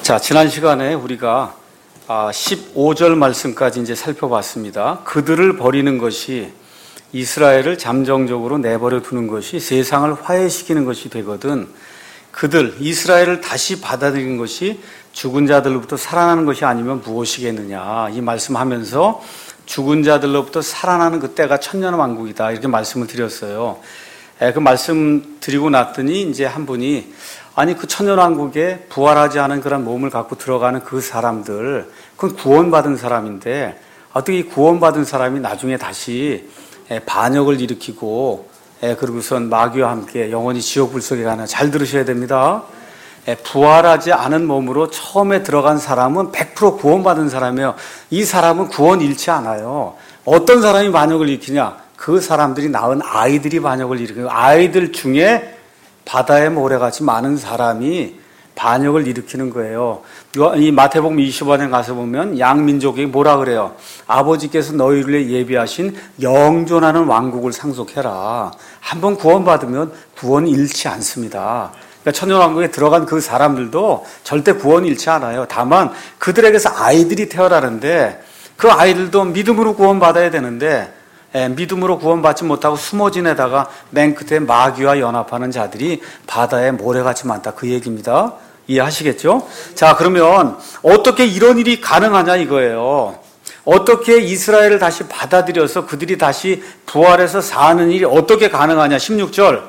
자, 지난 시간에 우리가 15절 말씀까지 이제 살펴봤습니다. 그들을 버리는 것이 이스라엘을 잠정적으로 내버려 두는 것이 세상을 화해시키는 것이 되거든, 그들, 이스라엘을 다시 받아들이는 것이 죽은 자들로부터 살아나는 것이 아니면 무엇이겠느냐, 이 말씀하면서 죽은 자들로부터 살아나는 그때가 천년왕국이다, 이렇게 말씀을 드렸어요. 그 말씀 드리고 났더니 이제 한 분이, 아니 그 천년왕국에 부활하지 않은 그런 몸을 갖고 들어가는 그 사람들, 그건 구원받은 사람인데 어떻게 이 구원받은 사람이 나중에 다시 반역을 일으키고 그리고선 마귀와 함께 영원히 지옥 불속에 가나. 잘 들으셔야 됩니다. 부활하지 않은 몸으로 처음에 들어간 사람은 100% 구원받은 사람이에요. 이 사람은 구원 잃지 않아요. 어떤 사람이 반역을 일으키냐? 그 사람들이 낳은 아이들이 반역을 일으키고, 아이들 중에 바다의 모래같이 많은 사람이 반역을 일으키는 거예요. 이 마태복음 25장에 가서 보면 양민족이 뭐라 그래요? 아버지께서 너희를 위해 예비하신 영존하는 왕국을 상속해라. 한번 구원받으면 구원 잃지 않습니다. 그러니까 천년왕국에 들어간 그 사람들도 절대 구원 잃지 않아요. 다만 그들에게서 아이들이 태어나는데 그 아이들도 믿음으로 구원받아야 되는데 믿음으로 구원받지 못하고 숨어 지내다가 맨 끝에 마귀와 연합하는 자들이 바다에 모래같이 많다, 그 얘기입니다. 이해하시겠죠? 자, 그러면 어떻게 이런 일이 가능하냐 이거예요. 어떻게 이스라엘을 다시 받아들여서 그들이 다시 부활해서 사는 일이 어떻게 가능하냐. 16절,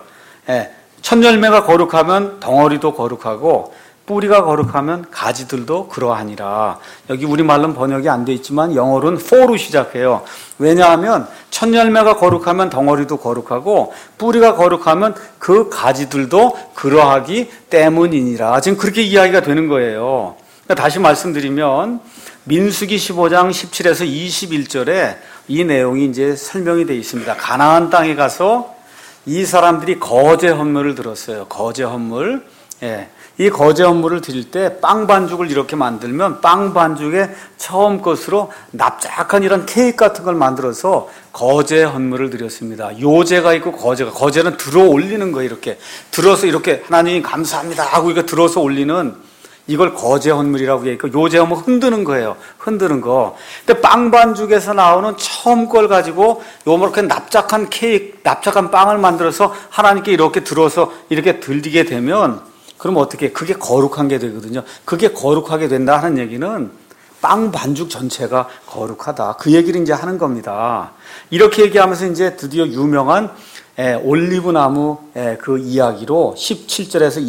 첫 열매가 거룩하면 덩어리도 거룩하고 뿌리가 거룩하면 가지들도 그러하니라. 여기 우리말로는 번역이 안 돼 있지만 영어로는 for로 시작해요. 왜냐하면 첫 열매가 거룩하면 덩어리도 거룩하고 뿌리가 거룩하면 그 가지들도 그러하기 때문이니라. 지금 그렇게 이야기가 되는 거예요. 그러니까 다시 말씀드리면 민수기 15장 17에서 21절에 이 내용이 이제 설명이 되어 있습니다. 가나안 땅에 가서 이 사람들이 거제 헌물을 들었어요. 거제 헌물. 이 거제 헌물을 드릴 때 빵 반죽을 이렇게 만들면 빵 반죽에 처음 것으로 납작한 이런 케이크 같은 걸 만들어서 거제 헌물을 드렸습니다. 요제가 있고 거제는 들어 올리는 거예요. 이렇게 들어서 이렇게 하나님 감사합니다 하고 이거 들어서 올리는, 이걸 거제 헌물이라고 얘기하고, 요제 헌물 흔드는 거예요. 흔드는 거. 근데 빵 반죽에서 나오는 처음 걸 가지고 요렇게 납작한 케이크, 납작한 빵을 만들어서 하나님께 이렇게 들어서 이렇게 들리게 되면, 그럼 어떻게, 그게 거룩한 게 되거든요. 그게 거룩하게 된다 하는 얘기는 빵 반죽 전체가 거룩하다, 그 얘기를 이제 하는 겁니다. 이렇게 얘기하면서 이제 드디어 유명한 올리브 나무 그 이야기로 17절에서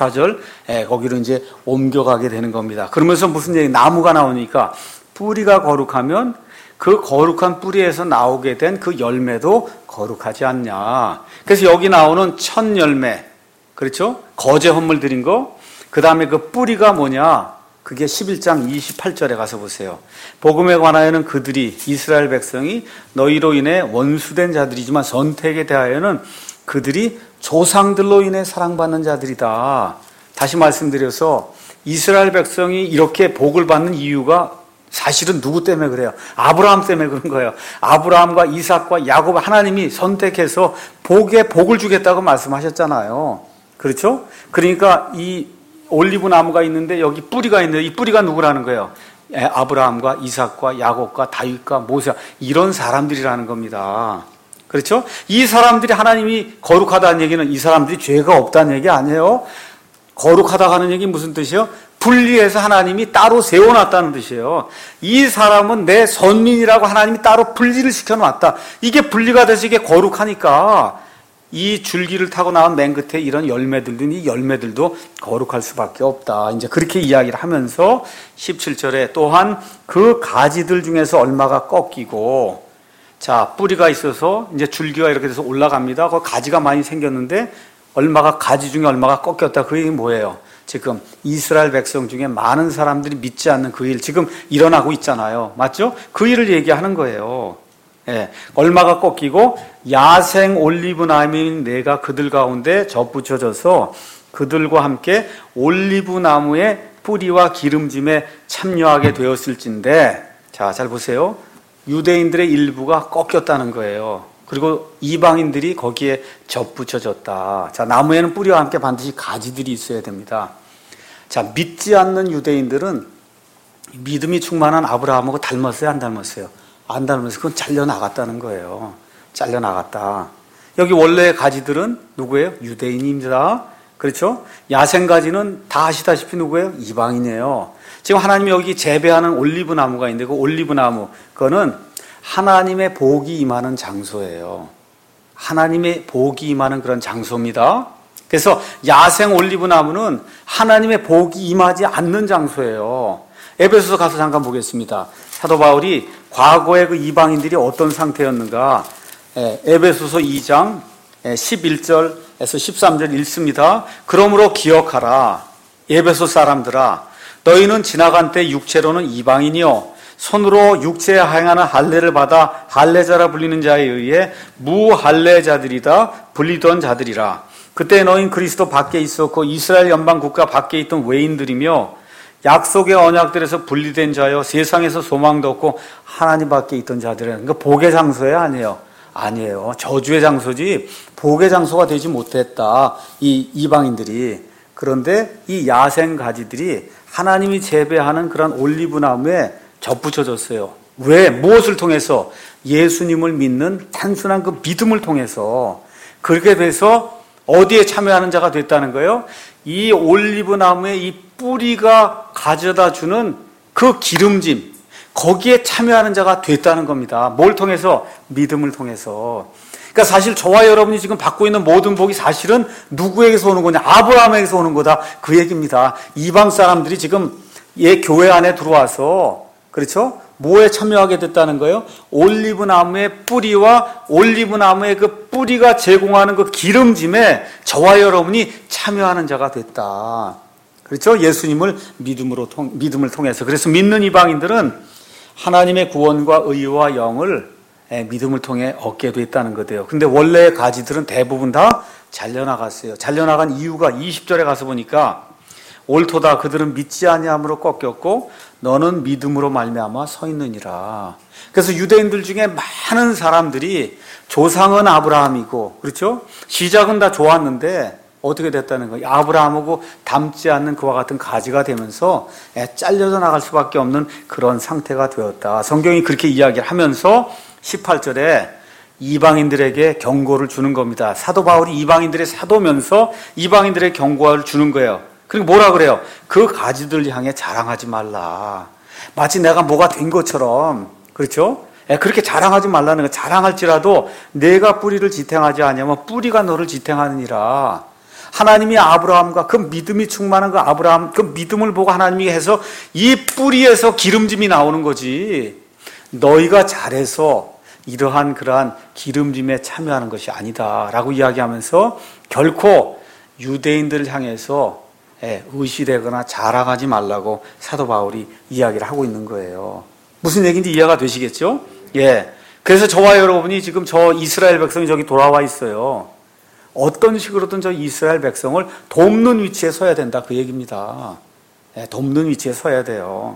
24절 거기로 이제 옮겨가게 되는 겁니다. 그러면서 무슨 얘기, 나무가 나오니까 뿌리가 거룩하면 그 거룩한 뿌리에서 나오게 된 그 열매도 거룩하지 않냐. 그래서 여기 나오는 첫 열매, 그렇죠? 거제 헌물 드린 거. 그 다음에 그 뿌리가 뭐냐? 그게 11장 28절에 가서 보세요. 복음에 관하여는 그들이, 이스라엘 백성이 너희로 인해 원수된 자들이지만 선택에 대하여는 그들이 조상들로 인해 사랑받는 자들이다. 다시 말씀드려서 이스라엘 백성이 이렇게 복을 받는 이유가 사실은 누구 때문에 그래요? 아브라함 때문에 그런 거예요. 아브라함과 이삭과 야곱, 하나님이 선택해서 복을 주겠다고 말씀하셨잖아요. 그렇죠? 그러니까 이 올리브 나무가 있는데 여기 뿌리가 있는데 이 뿌리가 누구라는 거예요? 아브라함과 이삭과 야곱과 다윗과 모세, 이런 사람들이라는 겁니다. 그렇죠? 이 사람들이, 하나님이 거룩하다는 얘기는 이 사람들이 죄가 없다는 얘기 아니에요. 거룩하다고 하는 얘기 무슨 뜻이에요? 분리해서 하나님이 따로 세워놨다는 뜻이에요. 이 사람은 내 선민이라고 하나님이 따로 분리를 시켜놨다. 이게 분리가 돼서 이게 거룩하니까 이 줄기를 타고 나온 맨 끝에 이런 열매들도, 이 열매들도 거룩할 수밖에 없다. 이제 그렇게 이야기를 하면서 17절에 또한 그 가지들 중에서 얼마가 꺾이고, 자, 뿌리가 있어서 이제 줄기가 이렇게 돼서 올라갑니다. 그 가지가 많이 생겼는데 얼마가, 가지 중에 얼마가 꺾였다. 그 얘기 뭐예요? 지금 이스라엘 백성 중에 많은 사람들이 믿지 않는 그 일 지금 일어나고 있잖아요. 맞죠? 그 일을 얘기하는 거예요. 얼마가 꺾이고 야생 올리브 나무인 내가 그들 가운데 접붙여져서 그들과 함께 올리브 나무의 뿌리와 기름짐에 참여하게 되었을진데, 자, 잘 보세요. 유대인들의 일부가 꺾였다는 거예요. 그리고 이방인들이 거기에 접붙여졌다. 자, 나무에는 뿌리와 함께 반드시 가지들이 있어야 됩니다. 자, 믿지 않는 유대인들은 믿음이 충만한 아브라함하고 닮았어요, 안 닮았어요? 안 닮았어요. 그건 잘려나갔다는 거예요. 잘려나갔다. 여기 원래의 가지들은 누구예요? 유대인입니다. 그렇죠? 야생가지는 다 아시다시피 누구예요? 이방인이에요. 지금 하나님이 여기 재배하는 올리브 나무가 있는데 그 올리브 나무, 그거는 하나님의 복이 임하는 장소예요. 하나님의 복이 임하는 그런 장소입니다. 그래서 야생 올리브 나무는 하나님의 복이 임하지 않는 장소예요. 에베소서 가서 잠깐 보겠습니다. 사도 바울이 과거의 그 이방인들이 어떤 상태였는가. 에베소서 2장 11절에서 13절 읽습니다. 그러므로 기억하라. 에베소 사람들아, 너희는 지나간 때 육체로는 이방인이요 손으로 육체에 행하는 할례를 받아 할례자라 불리는 자에 의해 무할례자들이다 불리던 자들이라. 그때 너희는 그리스도 밖에 있었고 이스라엘 연방 국가 밖에 있던 외인들이며 약속의 언약들에서 분리된 자여 세상에서 소망도 없고 하나님 밖에 있던 자들이라. 그러니까 복의 장소예요, 아니에요? 아니에요. 저주의 장소지 복의 장소가 되지 못했다, 이 이방인들이. 그런데 이 야생 가지들이 하나님이 재배하는 그런 올리브 나무에 접붙여졌어요. 왜? 무엇을 통해서? 예수님을 믿는 단순한 그 믿음을 통해서. 그렇게 돼서 어디에 참여하는 자가 됐다는 거예요? 이 올리브 나무의 이 뿌리가 가져다 주는 그 기름짐, 거기에 참여하는 자가 됐다는 겁니다. 뭘 통해서? 믿음을 통해서. 그러니까 사실 저와 여러분이 지금 받고 있는 모든 복이 사실은 누구에게서 오는 거냐? 아브라함에게서 오는 거다. 그 얘기입니다. 이방 사람들이 지금 교회 안에 들어와서, 그렇죠? 뭐에 참여하게 됐다는 거예요? 올리브 나무의 뿌리와 올리브 나무의 그 뿌리가 제공하는 그 기름짐에 저와 여러분이 참여하는 자가 됐다. 그렇죠? 예수님을 믿음을 통해서. 그래서 믿는 이방인들은 하나님의 구원과 의와 영을 믿음을 통해 얻게 됐다는 거예요. 근데 원래의 가지들은 대부분 다 잘려나갔어요. 잘려나간 이유가 20절에 가서 보니까 옳도다 그들은 믿지 아니함으로 꺾였고 너는 믿음으로 말미암아 서 있느니라. 그래서 유대인들 중에 많은 사람들이 조상은 아브라함이고, 그렇죠? 시작은 다 좋았는데 어떻게 됐다는 거예요? 아브라함하고 닮지 않는 그와 같은 가지가 되면서 잘려져 나갈 수밖에 없는 그런 상태가 되었다. 성경이 그렇게 이야기를 하면서 18절에 이방인들에게 경고를 주는 겁니다. 사도 바울이 이방인들의 사도면서 이방인들의 경고를 주는 거예요. 그리고 뭐라 그래요? 그 가지들 향해 자랑하지 말라. 마치 내가 뭐가 된 것처럼, 그렇죠? 그렇게 자랑하지 말라는 거예요. 자랑할지라도 내가 뿌리를 지탱하지 않으면 뿌리가 너를 지탱하느니라. 하나님이 아브라함과 그 믿음이 충만한 그 아브라함, 그 믿음을 보고 하나님이 해서 이 뿌리에서 기름짐이 나오는 거지. 너희가 잘해서 이러한 그러한 기름짐에 참여하는 것이 아니다라고 이야기하면서 결코 유대인들을 향해서 의시되거나 자랑하지 말라고 사도 바울이 이야기를 하고 있는 거예요. 무슨 얘기인지 이해가 되시겠죠? 예. 그래서 저와 여러분이 지금 저 이스라엘 백성이 저기 돌아와 있어요. 어떤 식으로든 저 이스라엘 백성을 돕는 위치에 서야 된다, 그 얘기입니다. 돕는 위치에 서야 돼요.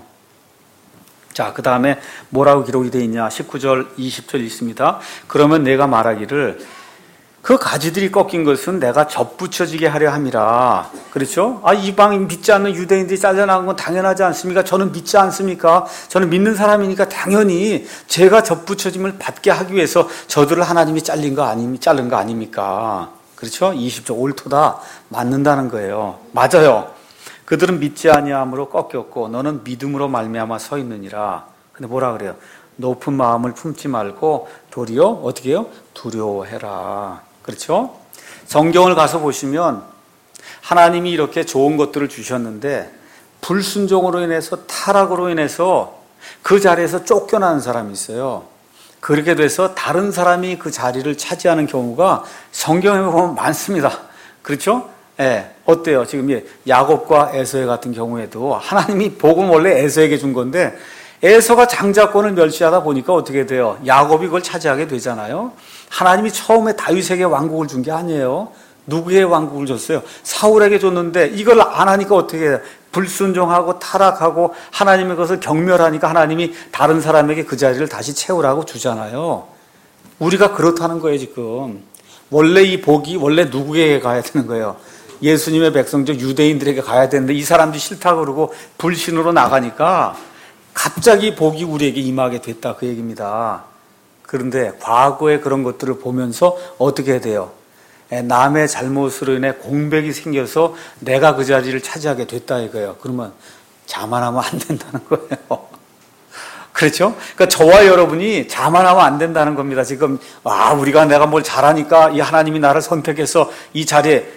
자, 그 다음에 뭐라고 기록이 되어 있냐? 19절, 20절 있습니다. 그러면 내가 말하기를 그 가지들이 꺾인 것은 내가 접붙여지게 하려 함이라. 그렇죠? 이방 믿지 않는 유대인들이 잘려나간 건 당연하지 않습니까? 저는 믿지 않습니까? 저는 믿는 사람이니까 당연히 제가 접붙여짐을 받게 하기 위해서 저들을 하나님이 자른 거 아닙니까? 그렇죠? 20절 옳도다. 맞는다는 거예요. 맞아요. 그들은 믿지 아니함으로 꺾였고 너는 믿음으로 말미암아 서 있느니라. 근데 뭐라 그래요? 높은 마음을 품지 말고 도리어 어떻게 해요? 두려워해라. 그렇죠? 성경을 가서 보시면 하나님이 이렇게 좋은 것들을 주셨는데 불순종으로 인해서 타락으로 인해서 그 자리에서 쫓겨나는 사람이 있어요. 그렇게 돼서 다른 사람이 그 자리를 차지하는 경우가 성경에 보면 많습니다. 그렇죠? 어때요? 지금 야곱과 에서의 같은 경우에도 하나님이 복은 원래 에서에게 준 건데 에서가 장자권을 멸시하다 보니까 어떻게 돼요? 야곱이 그걸 차지하게 되잖아요. 하나님이 처음에 다윗에게 왕국을 준 게 아니에요. 누구의 왕국을 줬어요? 사울에게 줬는데 이걸 안 하니까 어떻게 해요? 불순종하고 타락하고 하나님의 것을 경멸하니까 하나님이 다른 사람에게 그 자리를 다시 채우라고 주잖아요. 우리가 그렇다는 거예요, 지금. 원래 이 복이 원래 누구에게 가야 되는 거예요? 예수님의 백성적 유대인들에게 가야 되는데 이 사람들이 싫다 그러고 불신으로 나가니까 갑자기 복이 우리에게 임하게 됐다 그 얘기입니다. 그런데 과거의 그런 것들을 보면서 어떻게 돼요? 남의 잘못으로 인해 공백이 생겨서 내가 그 자리를 차지하게 됐다 이거예요. 그러면 자만하면 안 된다는 거예요. 그렇죠? 그러니까 저와 여러분이 자만하면 안 된다는 겁니다. 지금 우리가 내가 뭘 잘하니까 이 하나님이 나를 선택해서 이 자리에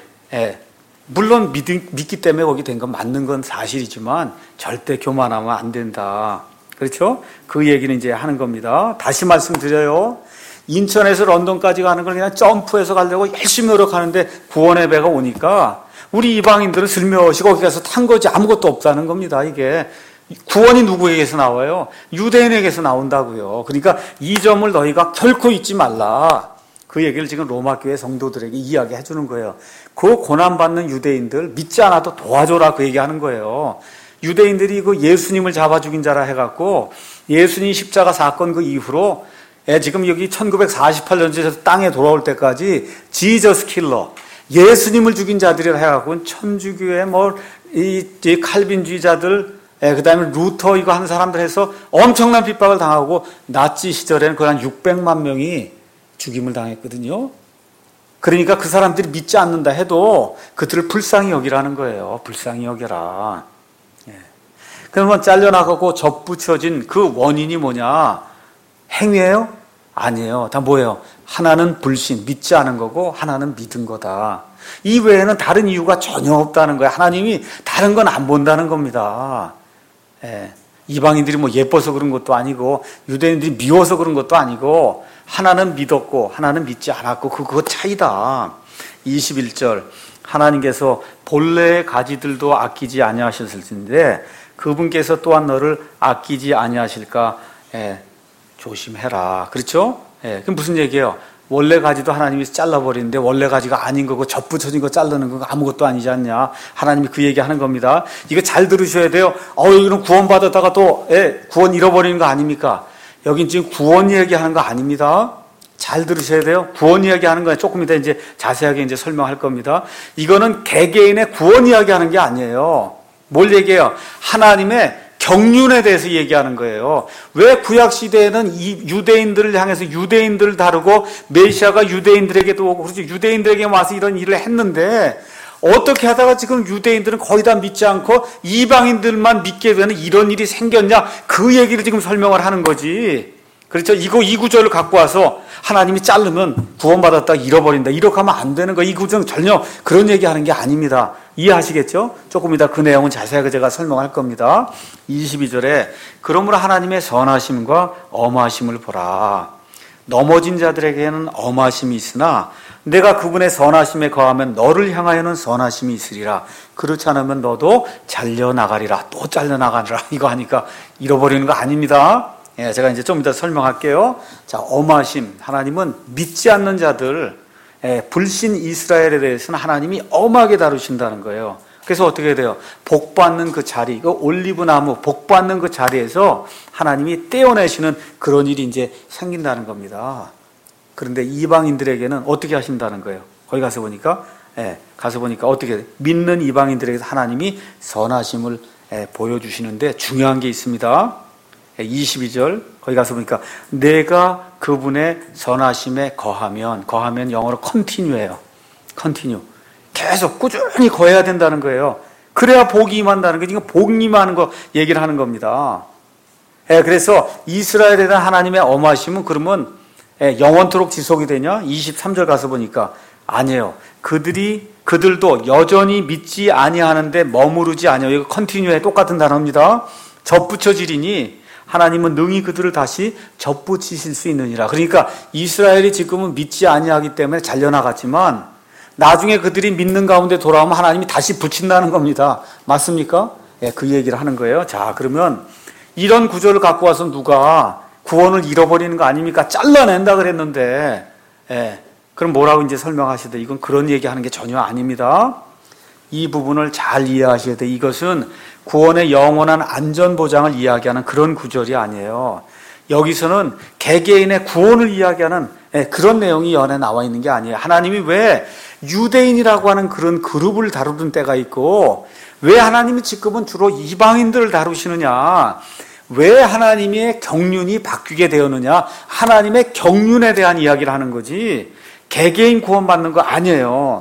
물론 믿기 때문에 거기 된 건 맞는 건 사실이지만 절대 교만하면 안 된다. 그렇죠? 그 얘기는 이제 하는 겁니다. 다시 말씀드려요. 인천에서 런던까지 가는 걸 그냥 점프해서 가려고 열심히 노력하는데 구원의 배가 오니까 우리 이방인들은 슬며시 거기 가서 탄 거지 아무것도 없다는 겁니다. 이게 구원이 누구에게서 나와요? 유대인에게서 나온다고요. 그러니까 이 점을 너희가 결코 잊지 말라. 그 얘기를 지금 로마 교회 성도들에게 이야기해 주는 거예요. 그 고난받는 유대인들 믿지 않아도 도와줘라 그 얘기하는 거예요. 유대인들이 그 예수님을 잡아 죽인 자라 해갖고 예수님 십자가 사건 그 이후로 지금 여기 1948년쯤에서 땅에 돌아올 때까지 지저스 킬러 예수님을 죽인 자들이라 해갖고 천주교의 이 칼빈주의자들 그 다음에 루터 이거 하는 사람들 해서 엄청난 핍박을 당하고 나치 시절에는 거의 한 600만 명이 죽임을 당했거든요. 그러니까 그 사람들이 믿지 않는다 해도 그들을 불쌍히 여기라는 거예요. 불쌍히 여겨라. 그러면 잘려나가고 접붙여진 그 원인이 뭐냐? 행위예요? 아니에요. 다 뭐예요? 하나는 불신, 믿지 않은 거고 하나는 믿은 거다. 이 외에는 다른 이유가 전혀 없다는 거예요. 하나님이 다른 건 안 본다는 겁니다. 이방인들이 뭐 예뻐서 그런 것도 아니고 유대인들이 미워서 그런 것도 아니고 하나는 믿었고 하나는 믿지 않았고 그거 차이다. 21절 하나님께서 본래의 가지들도 아끼지 아니하셨을 텐데 그분께서 또한 너를 아끼지 아니하실까 조심해라. 그렇죠? 그럼 무슨 얘기예요? 원래 가지도 하나님이 잘라버리는데 원래 가지가 아닌 거고 접붙여진 거 자르는 거 아무것도 아니지 않냐. 하나님이 그 얘기하는 겁니다. 이거 잘 들으셔야 돼요. 이거는 구원받았다가 또 구원 잃어버리는 거 아닙니까? 여긴 지금 구원 얘기하는 거 아닙니다. 잘 들으셔야 돼요. 구원 이야기하는 거예요. 조금 이따 이제 자세하게 이제 설명할 겁니다. 이거는 개개인의 구원 이야기하는 게 아니에요. 뭘 얘기해요? 하나님의 경륜에 대해서 얘기하는 거예요. 왜 구약 시대에는 이 유대인들을 향해서 유대인들을 다루고 메시아가 유대인들에게도 오고 그렇죠. 유대인들에게 와서 이런 일을 했는데 어떻게 하다가 지금 유대인들은 거의 다 믿지 않고 이방인들만 믿게 되는 이런 일이 생겼냐? 그 얘기를 지금 설명을 하는 거지. 그렇죠? 이 구절을 갖고 와서 하나님이 자르면 구원받았다 잃어버린다 이렇게 하면 안 되는 거. 이 구절은 전혀 그런 얘기하는 게 아닙니다. 이해하시겠죠? 조금 이따 그 내용은 자세하게 제가 설명할 겁니다. 22절에 그러므로 하나님의 선하심과 엄하심을 보라. 넘어진 자들에게는 엄하심이 있으나 내가 그분의 선하심에 거하면 너를 향하여는 선하심이 있으리라. 그렇지 않으면 너도 잘려나가리라. 또 잘려나가리라. 이거 하니까 잃어버리는 거 아닙니다. 제가 이제 좀 이따 설명할게요. 자, 엄하심. 하나님은 믿지 않는 자들, 불신 이스라엘에 대해서는 하나님이 엄하게 다루신다는 거예요. 그래서 어떻게 돼요? 복받는 그 자리, 그 올리브 나무 복받는 그 자리에서 하나님이 떼어내시는 그런 일이 이제 생긴다는 겁니다. 그런데 이방인들에게는 어떻게 하신다는 거예요? 거기 가서 보니까, 어떻게 믿는 이방인들에게서 하나님이 선하심을 보여주시는데 중요한 게 있습니다. 22절 거기 가서 보니까 내가 그분의 선하심에 거하면 영어로 continue예요. continue. 계속 꾸준히 거해야 된다는 거예요. 그래야 복이 임한다는 거지. 복 임하는 거 얘기를 하는 겁니다. 그래서 이스라엘에 대한 하나님의 엄하심은 그러면 영원토록 지속이 되냐? 23절 가서 보니까 아니에요. 그들도 여전히 믿지 아니하는데 머무르지 아니에요. 이거 continue에 똑같은 단어입니다. 접붙여지리니 하나님은 능히 그들을 다시 접붙이실 수 있느니라. 그러니까 이스라엘이 지금은 믿지 아니하기 때문에 잘려나갔지만 나중에 그들이 믿는 가운데 돌아오면 하나님이 다시 붙인다는 겁니다. 맞습니까? 그 얘기를 하는 거예요. 자, 그러면 이런 구절을 갖고 와서 누가 구원을 잃어버리는 거 아닙니까? 잘라낸다 그랬는데 그럼 뭐라고 이제 설명하시되 이건 그런 얘기하는 게 전혀 아닙니다. 이 부분을 잘 이해하셔야 돼. 이것은 구원의 영원한 안전보장을 이야기하는 그런 구절이 아니에요. 여기서는 개개인의 구원을 이야기하는 그런 내용이 이 안에 나와 있는 게 아니에요. 하나님이 왜 유대인이라고 하는 그런 그룹을 다루는 때가 있고, 왜 하나님이 지금은 주로 이방인들을 다루시느냐, 왜 하나님의 경륜이 바뀌게 되었느냐, 하나님의 경륜에 대한 이야기를 하는 거지 개개인 구원받는 거 아니에요.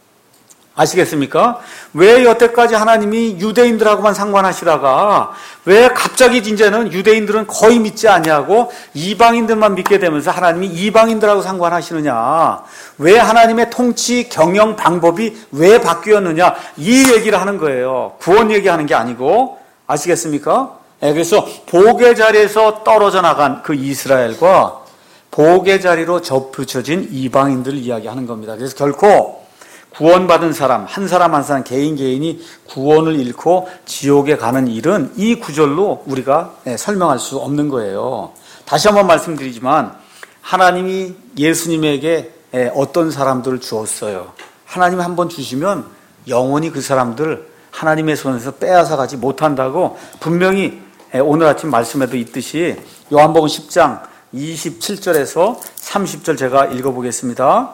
아시겠습니까? 왜 여태까지 하나님이 유대인들하고만 상관하시다가 왜 갑자기 이제는 유대인들은 거의 믿지 아니하고 이방인들만 믿게 되면서 하나님이 이방인들하고 상관하시느냐, 왜 하나님의 통치 경영 방법이 왜 바뀌었느냐, 이 얘기를 하는 거예요. 구원 얘기하는 게 아니고. 아시겠습니까? 그래서 복의 자리에서 떨어져 나간 그 이스라엘과 복의 자리로 접붙여진 이방인들을 이야기하는 겁니다. 그래서 결코 구원받은 사람, 한 사람 한 사람 개인이 구원을 잃고 지옥에 가는 일은 이 구절로 우리가 설명할 수 없는 거예요. 다시 한번 말씀드리지만, 하나님이 예수님에게 어떤 사람들을 주었어요. 하나님이 한번 주시면 영원히 그 사람들 하나님의 손에서 빼앗아 가지 못한다고 분명히 오늘 아침 말씀에도 있듯이 요한복음 10장 27절에서 30절 제가 읽어보겠습니다.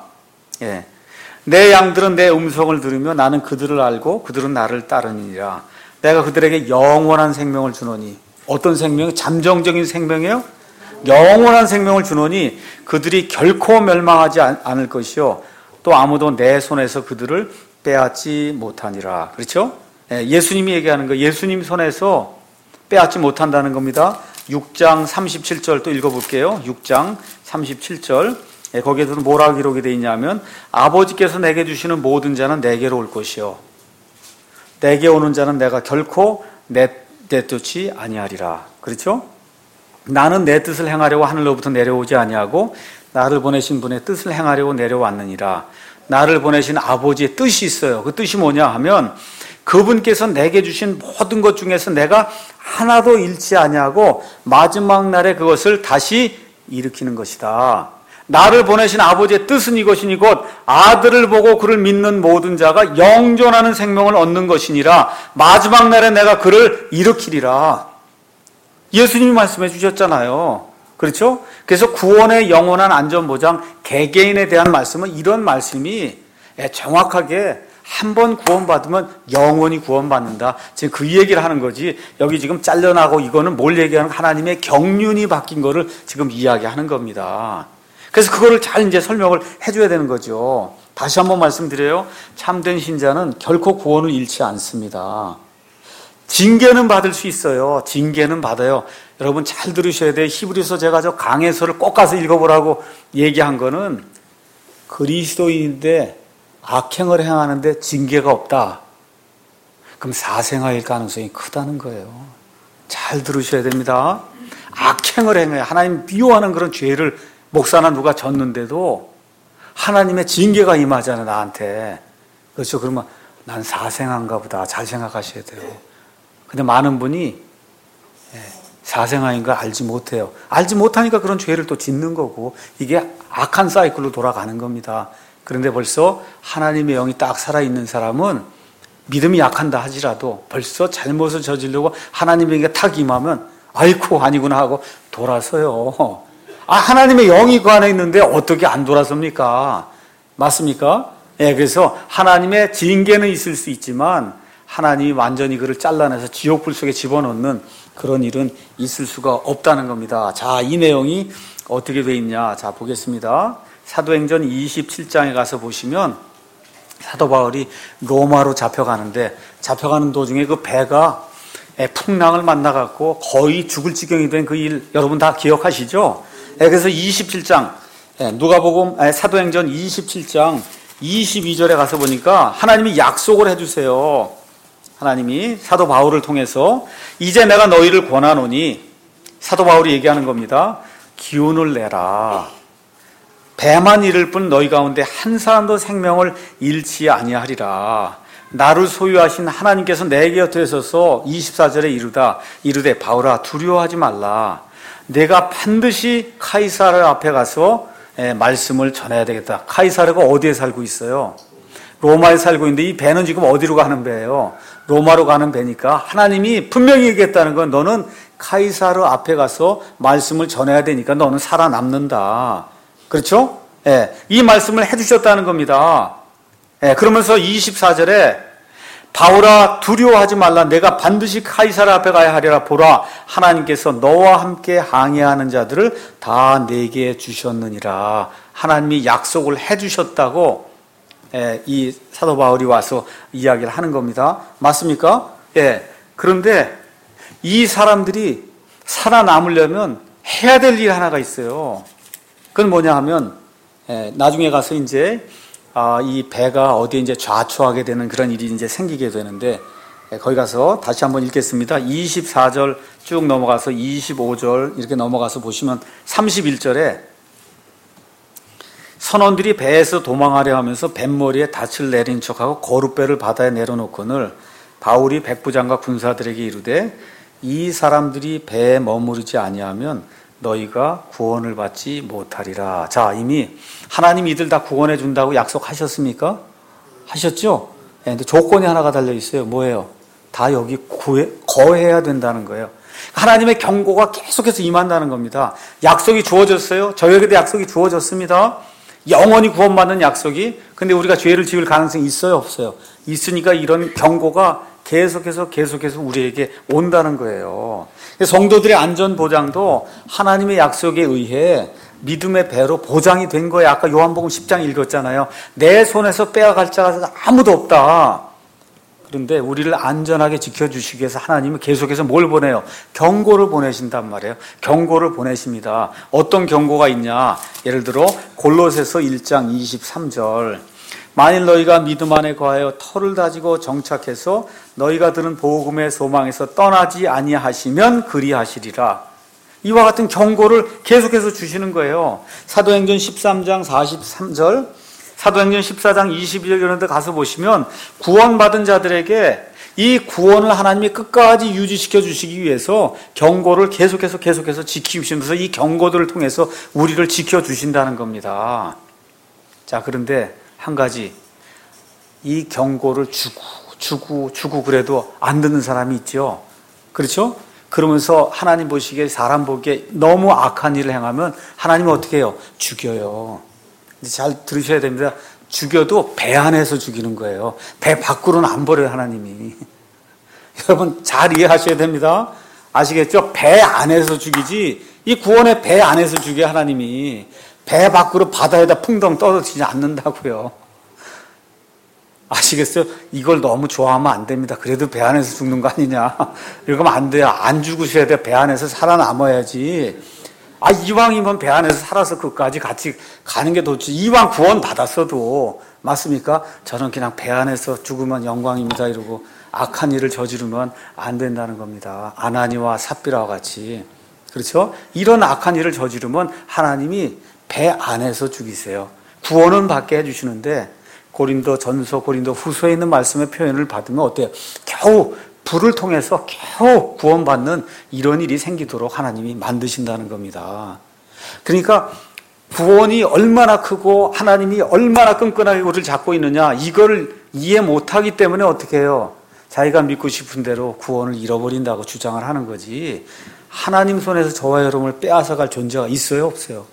내 양들은 내 음성을 들으며 나는 그들을 알고 그들은 나를 따르니라. 내가 그들에게 영원한 생명을 주노니. 어떤 생명? 잠정적인 생명이에요? 영원한 생명을 주노니 그들이 결코 멸망하지 않을 것이요 또 아무도 내 손에서 그들을 빼앗지 못하니라. 그렇죠? 예수님이 얘기하는 거, 예수님 손에서 빼앗지 못한다는 겁니다. 6장 37절 또 읽어볼게요. 6장 37절. 거기에도 뭐라고 기록이 되어 있냐면, 아버지께서 내게 주시는 모든 자는 내게로 올 것이요 내게 오는 자는 내가 결코 내쫓지 아니하리라. 그렇죠? 나는 내 뜻을 행하려고 하늘로부터 내려오지 아니하고 나를 보내신 분의 뜻을 행하려고 내려왔느니라. 나를 보내신 아버지의 뜻이 있어요. 그 뜻이 뭐냐 하면, 그분께서 내게 주신 모든 것 중에서 내가 하나도 잃지 아니하고 마지막 날에 그것을 다시 일으키는 것이다. 나를 보내신 아버지의 뜻은 이것이니 곧 아들을 보고 그를 믿는 모든 자가 영존하는 생명을 얻는 것이니라. 마지막 날에 내가 그를 일으키리라. 예수님이 말씀해 주셨잖아요. 그렇죠? 그래서 구원의 영원한 안전보장, 개개인에 대한 말씀은 이런 말씀이 정확하게 한 번 구원받으면 영원히 구원받는다. 지금 그 얘기를 하는 거지, 여기 지금 잘려나고 이거는 뭘 얘기하는, 하나님의 경륜이 바뀐 거를 지금 이야기하는 겁니다. 그래서 그거를 잘 이제 설명을 해줘야 되는 거죠. 다시 한번 말씀드려요. 참된 신자는 결코 구원을 잃지 않습니다. 징계는 받을 수 있어요. 징계는 받아요. 여러분 잘 들으셔야 돼요. 히브리서 제가 저 강해서를 꼭 가서 읽어보라고 얘기한 거는, 그리스도인인데 악행을 행하는데 징계가 없다. 그럼 사생아일 가능성이 크다는 거예요. 잘 들으셔야 됩니다. 악행을 행해요. 하나님 미워하는 그런 죄를 목사나 누가 졌는데도 하나님의 징계가 임하잖아요, 나한테. 그렇죠? 그러면 난 사생아인가 보다. 잘 생각하셔야 돼요. 근데 많은 분이 사생아인 걸 알지 못해요. 알지 못하니까 그런 죄를 또 짓는 거고, 이게 악한 사이클로 돌아가는 겁니다. 그런데 벌써 하나님의 영이 딱 살아있는 사람은 믿음이 약한다 하지라도 벌써 잘못을 저지르고 하나님에게 탁 임하면 아이고 아니구나 하고 돌아서요. 하나님의 영이 그 안에 있는데 어떻게 안 돌아섭니까? 맞습니까? 그래서 하나님의 징계는 있을 수 있지만 하나님이 완전히 그를 잘라내서 지옥불 속에 집어넣는 그런 일은 있을 수가 없다는 겁니다. 자, 이 내용이 어떻게 돼 있냐? 자, 보겠습니다. 사도행전 27장에 가서 보시면 사도 바울이 로마로 잡혀가는데, 잡혀가는 도중에 그 배가 풍랑을 만나갖고 거의 죽을 지경이 된 그 일 여러분 다 기억하시죠? 그래서 27장 누가복음 사도행전 27장 22절에 가서 보니까 하나님이 약속을 해주세요. 하나님이 사도 바울을 통해서 이제 내가 너희를 권하노니, 사도 바울이 얘기하는 겁니다. 기운을 내라. 배만 잃을 뿐 너희 가운데 한 사람도 생명을 잃지 아니하리라. 나를 소유하신 하나님께서 내 곁에 서서 24절에 이르되 바울아 두려워하지 말라. 내가 반드시 카이사르 앞에 가서 말씀을 전해야 되겠다. 카이사르가 어디에 살고 있어요? 로마에 살고 있는데 이 배는 지금 어디로 가는 배예요? 로마로 가는 배니까 하나님이 분명히 얘기했다는 건 너는 카이사르 앞에 가서 말씀을 전해야 되니까 너는 살아남는다. 그렇죠? 예, 이 말씀을 해주셨다는 겁니다. 예, 그러면서 24절에 바울아 두려워하지 말라. 내가 반드시 카이사르 앞에 가야 하리라. 보라, 하나님께서 너와 함께 항해하는 자들을 다 내게 주셨느니라. 하나님이 약속을 해주셨다고 이 사도 바울이 와서 이야기를 하는 겁니다. 맞습니까? 예. 그런데 이 사람들이 살아남으려면 해야 될 일 하나가 있어요. 그건 뭐냐 하면 나중에 가서 이제 이 배가 어디에 이제 좌초하게 되는 그런 일이 이제 생기게 되는데, 거기 가서 다시 한번 읽겠습니다. 24절 쭉 넘어가서 25절 이렇게 넘어가서 보시면 31절에 선원들이 배에서 도망하려 하면서 뱃머리에 닻을 내린 척하고 거룻배를 바다에 내려놓거늘 바울이 백부장과 군사들에게 이르되 이 사람들이 배에 머무르지 아니하면 너희가 구원을 받지 못하리라. 자, 이미 하나님 이들 다 구원해 준다고 약속하셨습니까? 하셨죠? 근데 조건이 하나가 달려 있어요. 뭐예요? 다 여기 거해야 된다는 거예요. 하나님의 경고가 계속해서 임한다는 겁니다. 약속이 주어졌어요. 저에게도 약속이 주어졌습니다. 영원히 구원받는 약속이. 근데 우리가 죄를 지을 가능성이 있어요, 없어요? 있으니까 이런 경고가 계속해서 우리에게 온다는 거예요. 성도들의 안전 보장도 하나님의 약속에 의해 믿음의 배로 보장이 된 거예요. 아까 요한복음 10장 읽었잖아요. 내 손에서 빼앗갈 자가 아무도 없다. 그런데 우리를 안전하게 지켜주시기 위해서 하나님은 계속해서 뭘 보내요? 경고를 보내신단 말이에요. 경고를 보내십니다. 어떤 경고가 있냐? 예를 들어 골로새서 1장 23절 만일 너희가 믿음 안에 거하여 터를 다지고 정착해서 너희가 들은 복음의 소망에서 떠나지 아니하시면 그리하시리라. 이와 같은 경고를 계속해서 주시는 거예요. 사도행전 13장 43절, 사도행전 14장 22절 이런 데 가서 보시면 구원받은 자들에게 이 구원을 하나님이 끝까지 유지시켜 주시기 위해서 경고를 계속해서 지키시면서 이 경고들을 통해서 우리를 지켜주신다는 겁니다. 자, 그런데 한 가지, 이 경고를 주고 그래도 안 듣는 사람이 있죠. 그렇죠? 그러면서 하나님 보시기에, 사람 보기에 너무 악한 일을 행하면 하나님은 어떻게 해요? 죽여요. 잘 들으셔야 됩니다. 죽여도 배 안에서 죽이는 거예요. 배 밖으로는 안 버려요, 하나님이. 여러분 잘 이해하셔야 됩니다. 아시겠죠? 배 안에서 죽이지, 이 구원의 배 안에서 죽여 하나님이. 배 밖으로 바다에다 풍덩 떨어지지 않는다고요. 아시겠어요? 이걸 너무 좋아하면 안 됩니다. 그래도 배 안에서 죽는 거 아니냐. 이러면 안 돼요. 안 죽으셔야 돼요. 배 안에서 살아남아야지. 이왕이면 배 안에서 살아서 그까지 같이 가는 게 더 좋지. 이왕 구원 받았어도, 맞습니까? 저는 그냥 배 안에서 죽으면 영광입니다 이러고 악한 일을 저지르면 안 된다는 겁니다. 아나니와 삽비라와 같이. 그렇죠? 이런 악한 일을 저지르면 하나님이 배 안에서 죽이세요. 구원은 받게 해주시는데, 고린도 전서, 고린도 후서에 있는 말씀의 표현을 받으면 어때요? 겨우 불을 통해서 겨우 구원받는 이런 일이 생기도록 하나님이 만드신다는 겁니다. 그러니까 구원이 얼마나 크고 하나님이 얼마나 끈끈하게 우리를 잡고 있느냐, 이걸 이해 못하기 때문에 어떻게 해요? 자기가 믿고 싶은 대로 구원을 잃어버린다고 주장을 하는 거지. 하나님 손에서 저와 여러분을 빼앗아갈 존재가 있어요, 없어요?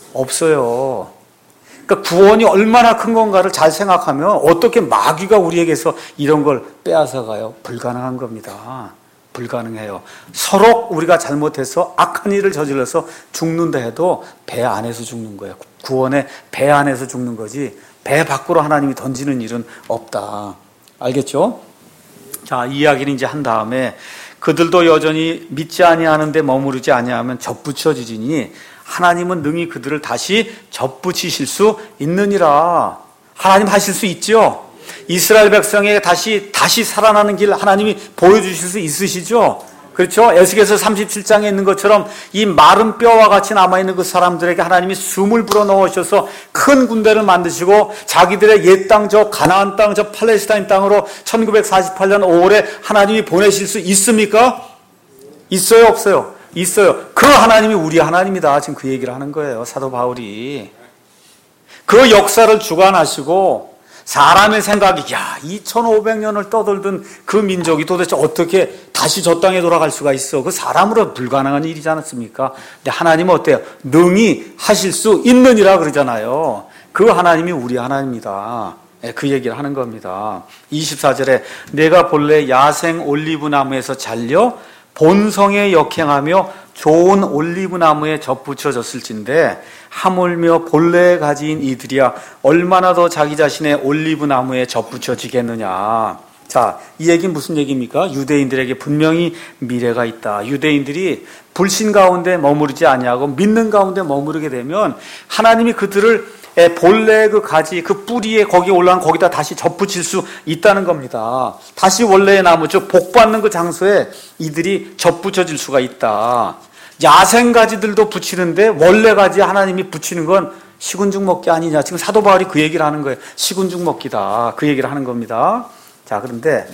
없어요. 그러니까 구원이 얼마나 큰 건가를 잘 생각하면 어떻게 마귀가 우리에게서 이런 걸 빼앗아가요? 불가능한 겁니다. 불가능해요. 서로 우리가 잘못해서 악한 일을 저질러서 죽는다 해도 배 안에서 죽는 거예요. 구원의 배 안에서 죽는 거지 배 밖으로 하나님이 던지는 일은 없다. 알겠죠? 자, 이 이야기는 이제 한 다음에 그들도 여전히 믿지 아니하는데 머무르지 아니하면 접붙여지지니 하나님은 능히 그들을 다시 접붙이실 수 있느니라. 하나님 하실 수 있죠. 이스라엘 백성에게 다시 살아나는 길 하나님이 보여주실 수 있으시죠. 그렇죠? 에스겔서 37장에 있는 것처럼 이 마른 뼈와 같이 남아있는 그 사람들에게 하나님이 숨을 불어넣으셔서 큰 군대를 만드시고 자기들의 옛 땅, 저 가나안 땅, 저 팔레스타인 땅으로 1948년 5월에 하나님이 보내실 수 있습니까? 있어요, 없어요? 있어요. 그 하나님이 우리 하나님이다. 지금 그 얘기를 하는 거예요, 사도 바울이. 그 역사를 주관하시고 사람의 생각이 2500년을 떠돌던 그 민족이 도대체 어떻게 다시 저 땅에 돌아갈 수가 있어? 그 사람으로 불가능한 일이지 않습니까? 근데 하나님은 어때요? 능히 하실 수 있느니라 그러잖아요. 그 하나님이 우리 하나님이다. 그 얘기를 하는 겁니다. 24절에 내가 본래 야생 올리브 나무에서 잘려 본성에 역행하며 좋은 올리브 나무에 접붙여졌을진데 하물며 본래 가진 이들이야 얼마나 더 자기 자신의 올리브 나무에 접붙여지겠느냐. 자, 이 얘기는 무슨 얘기입니까? 유대인들에게 분명히 미래가 있다. 유대인들이 불신 가운데 머무르지 아니하고 믿는 가운데 머무르게 되면 하나님이 그들을 본래 그 가지, 그 뿌리에 거기 올라간 거기다 다시 접붙일 수 있다는 겁니다. 다시 원래의 나무, 즉 복받는 그 장소에 이들이 접붙여질 수가 있다. 야생 가지들도 붙이는데 원래 가지 하나님이 붙이는 건 시군죽 먹기 아니냐. 지금 사도 바울이 그 얘기를 하는 거예요. 시군죽 먹기다. 그 얘기를 하는 겁니다. 자, 그런데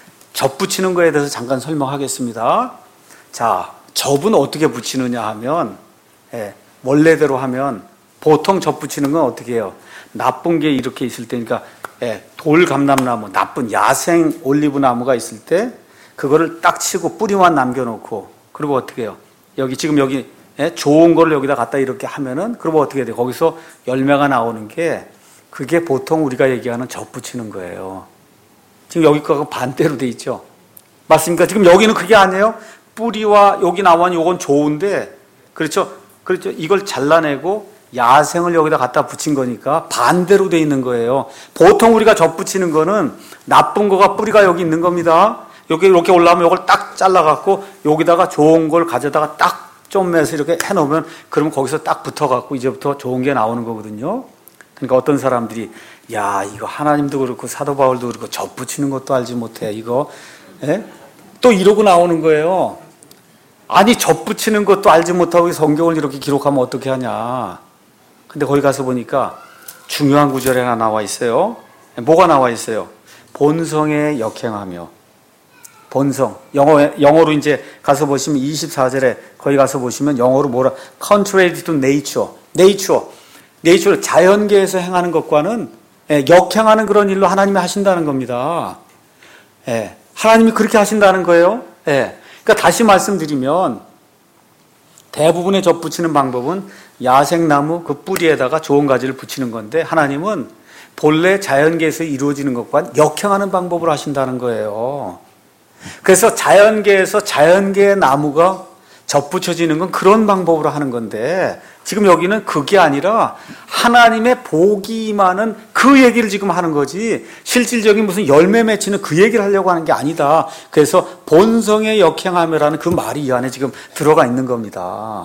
접붙이는 거에 대해서 잠깐 설명하겠습니다. 자, 접은 어떻게 붙이느냐 하면 원래대로 하면 보통 접붙이는 건 어떻게 해요? 나쁜 게 이렇게 있을 때니까 돌감람나무, 나쁜 야생 올리브 나무가 있을 때 그거를 딱 치고 뿌리만 남겨놓고 그리고 어떻게 해요? 여기 지금 여기 좋은 거를 여기다 갖다 이렇게 하면은 그러면 어떻게 돼요? 거기서 열매가 나오는 게 그게 보통 우리가 얘기하는 접붙이는 거예요. 지금 여기 거가 반대로 돼 있죠. 맞습니까? 지금 여기는 그게 아니에요. 뿌리와 여기 나온 요건 좋은데 그렇죠? 이걸 잘라내고 야생을 여기다 갖다 붙인 거니까 반대로 돼 있는 거예요. 보통 우리가 접붙이는 거는 나쁜 거가 뿌리가 여기 있는 겁니다. 여기 이렇게 올라오면 이걸 딱 잘라갖고 여기다가 좋은 걸 가져다가 딱 좀 해서 이렇게 해놓으면 그러면 거기서 딱 붙어갖고 이제부터 좋은 게 나오는 거거든요. 그러니까 어떤 사람들이 이거 하나님도 그렇고 사도 바울도 그렇고 접붙이는 것도 알지 못해 이거 또 이러고 나오는 거예요. 아니 접붙이는 것도 알지 못하고 성경을 이렇게 기록하면 어떻게 하냐. 근데 거기 가서 보니까 중요한 구절이 하나 나와 있어요. 뭐가 나와 있어요? 본성에 역행하며. 본성. 영어로 이제 가서 보시면 24절에 거기 가서 보시면 영어로 뭐라? Contrary to nature. Nature. 자연계에서 행하는 것과는 역행하는 그런 일로 하나님이 하신다는 겁니다. 하나님이 그렇게 하신다는 거예요. 그러니까 다시 말씀드리면 대부분의 접붙이는 방법은 야생나무 그 뿌리에다가 좋은 가지를 붙이는 건데 하나님은 본래 자연계에서 이루어지는 것과 역행하는 방법으로 하신다는 거예요. 그래서 자연계에서 자연계의 나무가 접붙여지는 건 그런 방법으로 하는 건데 지금 여기는 그게 아니라 하나님의 복이 임하는 그 얘기를 지금 하는 거지 실질적인 무슨 열매 맺히는 그 얘기를 하려고 하는 게 아니다. 그래서 본성에 역행하며라는 그 말이 이 안에 지금 들어가 있는 겁니다.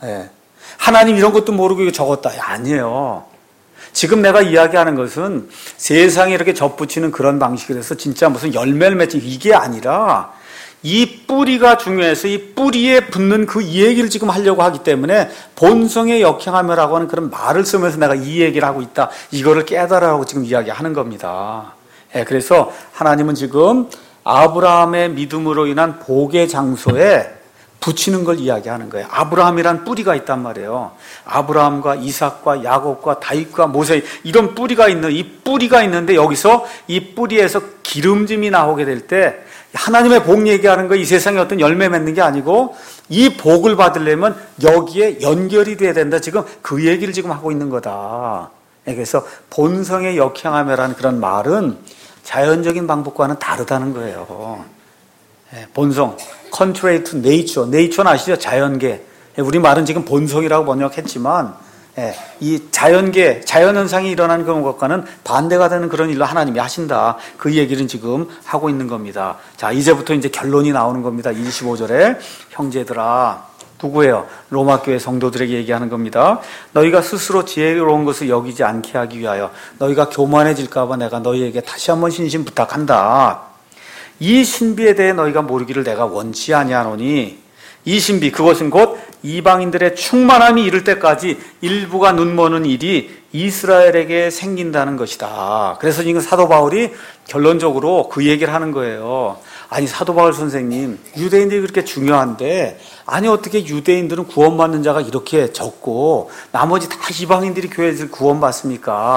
하나님 이런 것도 모르고 이거 적었다. 아니에요. 지금 내가 이야기하는 것은 세상에 이렇게 접붙이는 그런 방식으로 해서 진짜 무슨 열매를 맺힌 이게 아니라 이 뿌리가 중요해서 이 뿌리에 붙는 그 이 얘기를 지금 하려고 하기 때문에 본성에 역행하며라고 하는 그런 말을 쓰면서 내가 이 얘기를 하고 있다. 이거를 깨달으라고 지금 이야기하는 겁니다. 그래서 하나님은 지금 아브라함의 믿음으로 인한 복의 장소에 붙이는 걸 이야기하는 거예요. 아브라함이란 뿌리가 있단 말이에요. 아브라함과 이삭과 야곱과 다윗과 모세 이런 뿌리가 있는 이 뿌리가 있는데 여기서 이 뿌리에서 기름짐이 나오게 될 때 하나님의 복 얘기하는 거 이 세상에 어떤 열매 맺는 게 아니고 이 복을 받으려면 여기에 연결이 돼야 된다. 지금 그 얘기를 지금 하고 있는 거다. 그래서 본성에 역행하며라는 그런 말은 자연적인 방법과는 다르다는 거예요. 본성, contrary to nature. nature는 아시죠? 자연계. 우리 말은 지금 본성이라고 번역했지만 이 자연계, 자연현상이 일어나는 그런 것과는 반대가 되는 그런 일로 하나님이 하신다. 그 얘기를 지금 하고 있는 겁니다. 자, 이제부터 이제 결론이 나오는 겁니다. 25절에 형제들아, 누구예요? 로마교회 성도들에게 얘기하는 겁니다. 너희가 스스로 지혜로운 것을 여기지 않게 하기 위하여 너희가 교만해질까 봐 내가 너희에게 다시 한번 신심 부탁한다. 이 신비에 대해 너희가 모르기를 내가 원치 아니하노니 이 신비 그것은 곧 이방인들의 충만함이 이를 때까지 일부가 눈머는 일이 이스라엘에게 생긴다는 것이다. 그래서 지금 사도 바울이 결론적으로 그 얘기를 하는 거예요. 아니 사도 바울 선생님 유대인들이 그렇게 중요한데 아니 어떻게 유대인들은 구원받는 자가 이렇게 적고 나머지 다 이방인들이 교회에서 구원받습니까?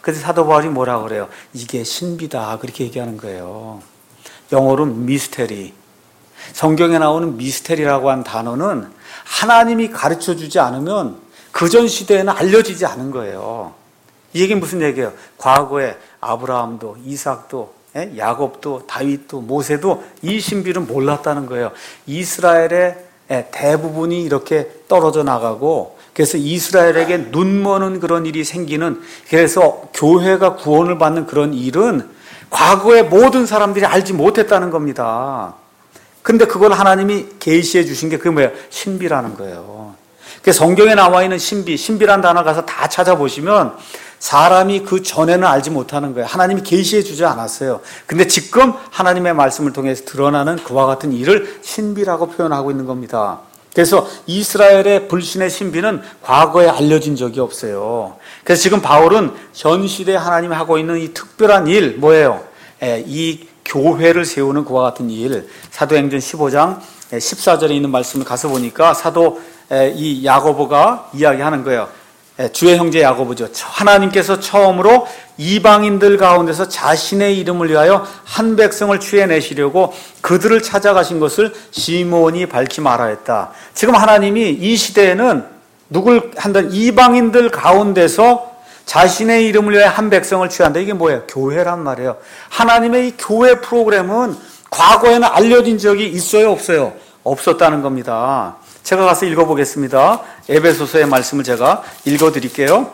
그래서 사도 바울이 뭐라고 그래요? 이게 신비다. 그렇게 얘기하는 거예요. 영어로는 미스테리. 성경에 나오는 미스테리라고 한 단어는 하나님이 가르쳐주지 않으면 그전 시대에는 알려지지 않은 거예요. 이 얘기는 무슨 얘기예요? 과거에 아브라함도 이삭도 야곱도 다윗도 모세도 이 신비를 몰랐다는 거예요. 이스라엘의 대부분이 이렇게 떨어져 나가고, 그래서 이스라엘에게 눈머는 그런 일이 생기는, 그래서 교회가 구원을 받는 그런 일은 과거의 모든 사람들이 알지 못했다는 겁니다. 근데 그걸 하나님이 계시해 주신 게 그게 뭐예요? 신비라는 거예요. 그래서 성경에 나와 있는 신비란 단어 가서 다 찾아보시면 사람이 그 전에는 알지 못하는 거예요. 하나님이 계시해 주지 않았어요. 근데 지금 하나님의 말씀을 통해서 드러나는 그와 같은 일을 신비라고 표현하고 있는 겁니다. 그래서 이스라엘의 불신의 신비는 과거에 알려진 적이 없어요. 그래서 지금 바울은 현 시대에 하나님이 하고 있는 이 특별한 일, 뭐예요? 이 교회를 세우는 그와 같은 일, 사도행전 15장 14절에 있는 말씀을 가서 보니까 사도 이 야고보가 이야기하는 거예요. 주의 형제 야고보죠. 하나님께서 처음으로 이방인들 가운데서 자신의 이름을 위하여 한 백성을 취해내시려고 그들을 찾아가신 것을 시몬이 밝히 말하였다. 지금 하나님이 이 시대에는 누굴 한다? 이방인들 가운데서 자신의 이름을 위하여 한 백성을 취한다. 이게 뭐예요? 교회란 말이에요. 하나님의 이 교회 프로그램은 과거에는 알려진 적이 있어요? 없어요? 없었다는 겁니다. 제가 가서 읽어보겠습니다. 에베소서의 말씀을 제가 읽어드릴게요.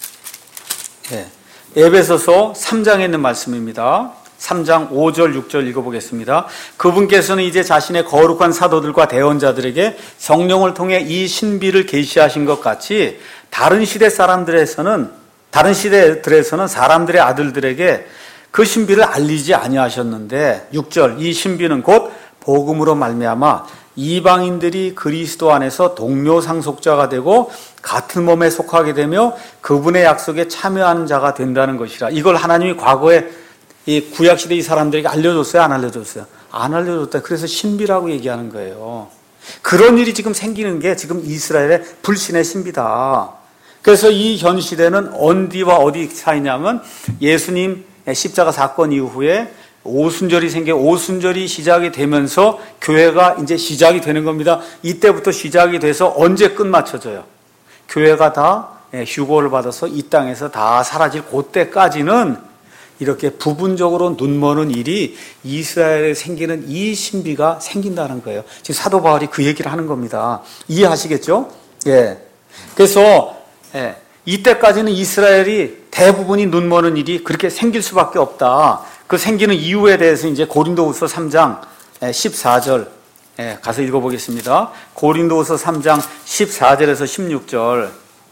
에베소서 3장에 있는 말씀입니다. 3장 5절 6절 읽어보겠습니다. 그분께서는 이제 자신의 거룩한 사도들과 대언자들에게 성령을 통해 이 신비를 계시하신 것 같이 다른 시대들에서는 사람들의 아들들에게 그 신비를 알리지 아니하셨는데, 6절, 이 신비는 곧 복음으로 말미암아 이방인들이 그리스도 안에서 동료 상속자가 되고 같은 몸에 속하게 되며 그분의 약속에 참여하는 자가 된다는 것이라. 이걸 하나님이 과거에 이 구약시대 이 사람들에게 알려줬어요? 안 알려줬어요? 안 알려줬다. 그래서 신비라고 얘기하는 거예요. 그런 일이 지금 생기는 게 지금 이스라엘의 불신의 신비다. 그래서 이 현 시대는 어디와 어디 사이냐면 예수님 십자가 사건 이후에 오순절이 시작이 되면서 교회가 이제 시작이 되는 겁니다. 이때부터 시작이 돼서 언제 끝마쳐져요? 교회가 다 휴고를 받아서 이 땅에서 다 사라질 그때까지는 이렇게 부분적으로 눈머는 일이 이스라엘에 생기는 이 신비가 생긴다는 거예요. 지금 사도 바울이 그 얘기를 하는 겁니다. 이해하시겠죠? 그래서 이때까지는 이스라엘이 대부분이 눈머는 일이 그렇게 생길 수밖에 없다. 그 생기는 이유에 대해서 이제 고린도후서 3장 14절 가서 읽어보겠습니다. 고린도후서 3장 14절에서 16절.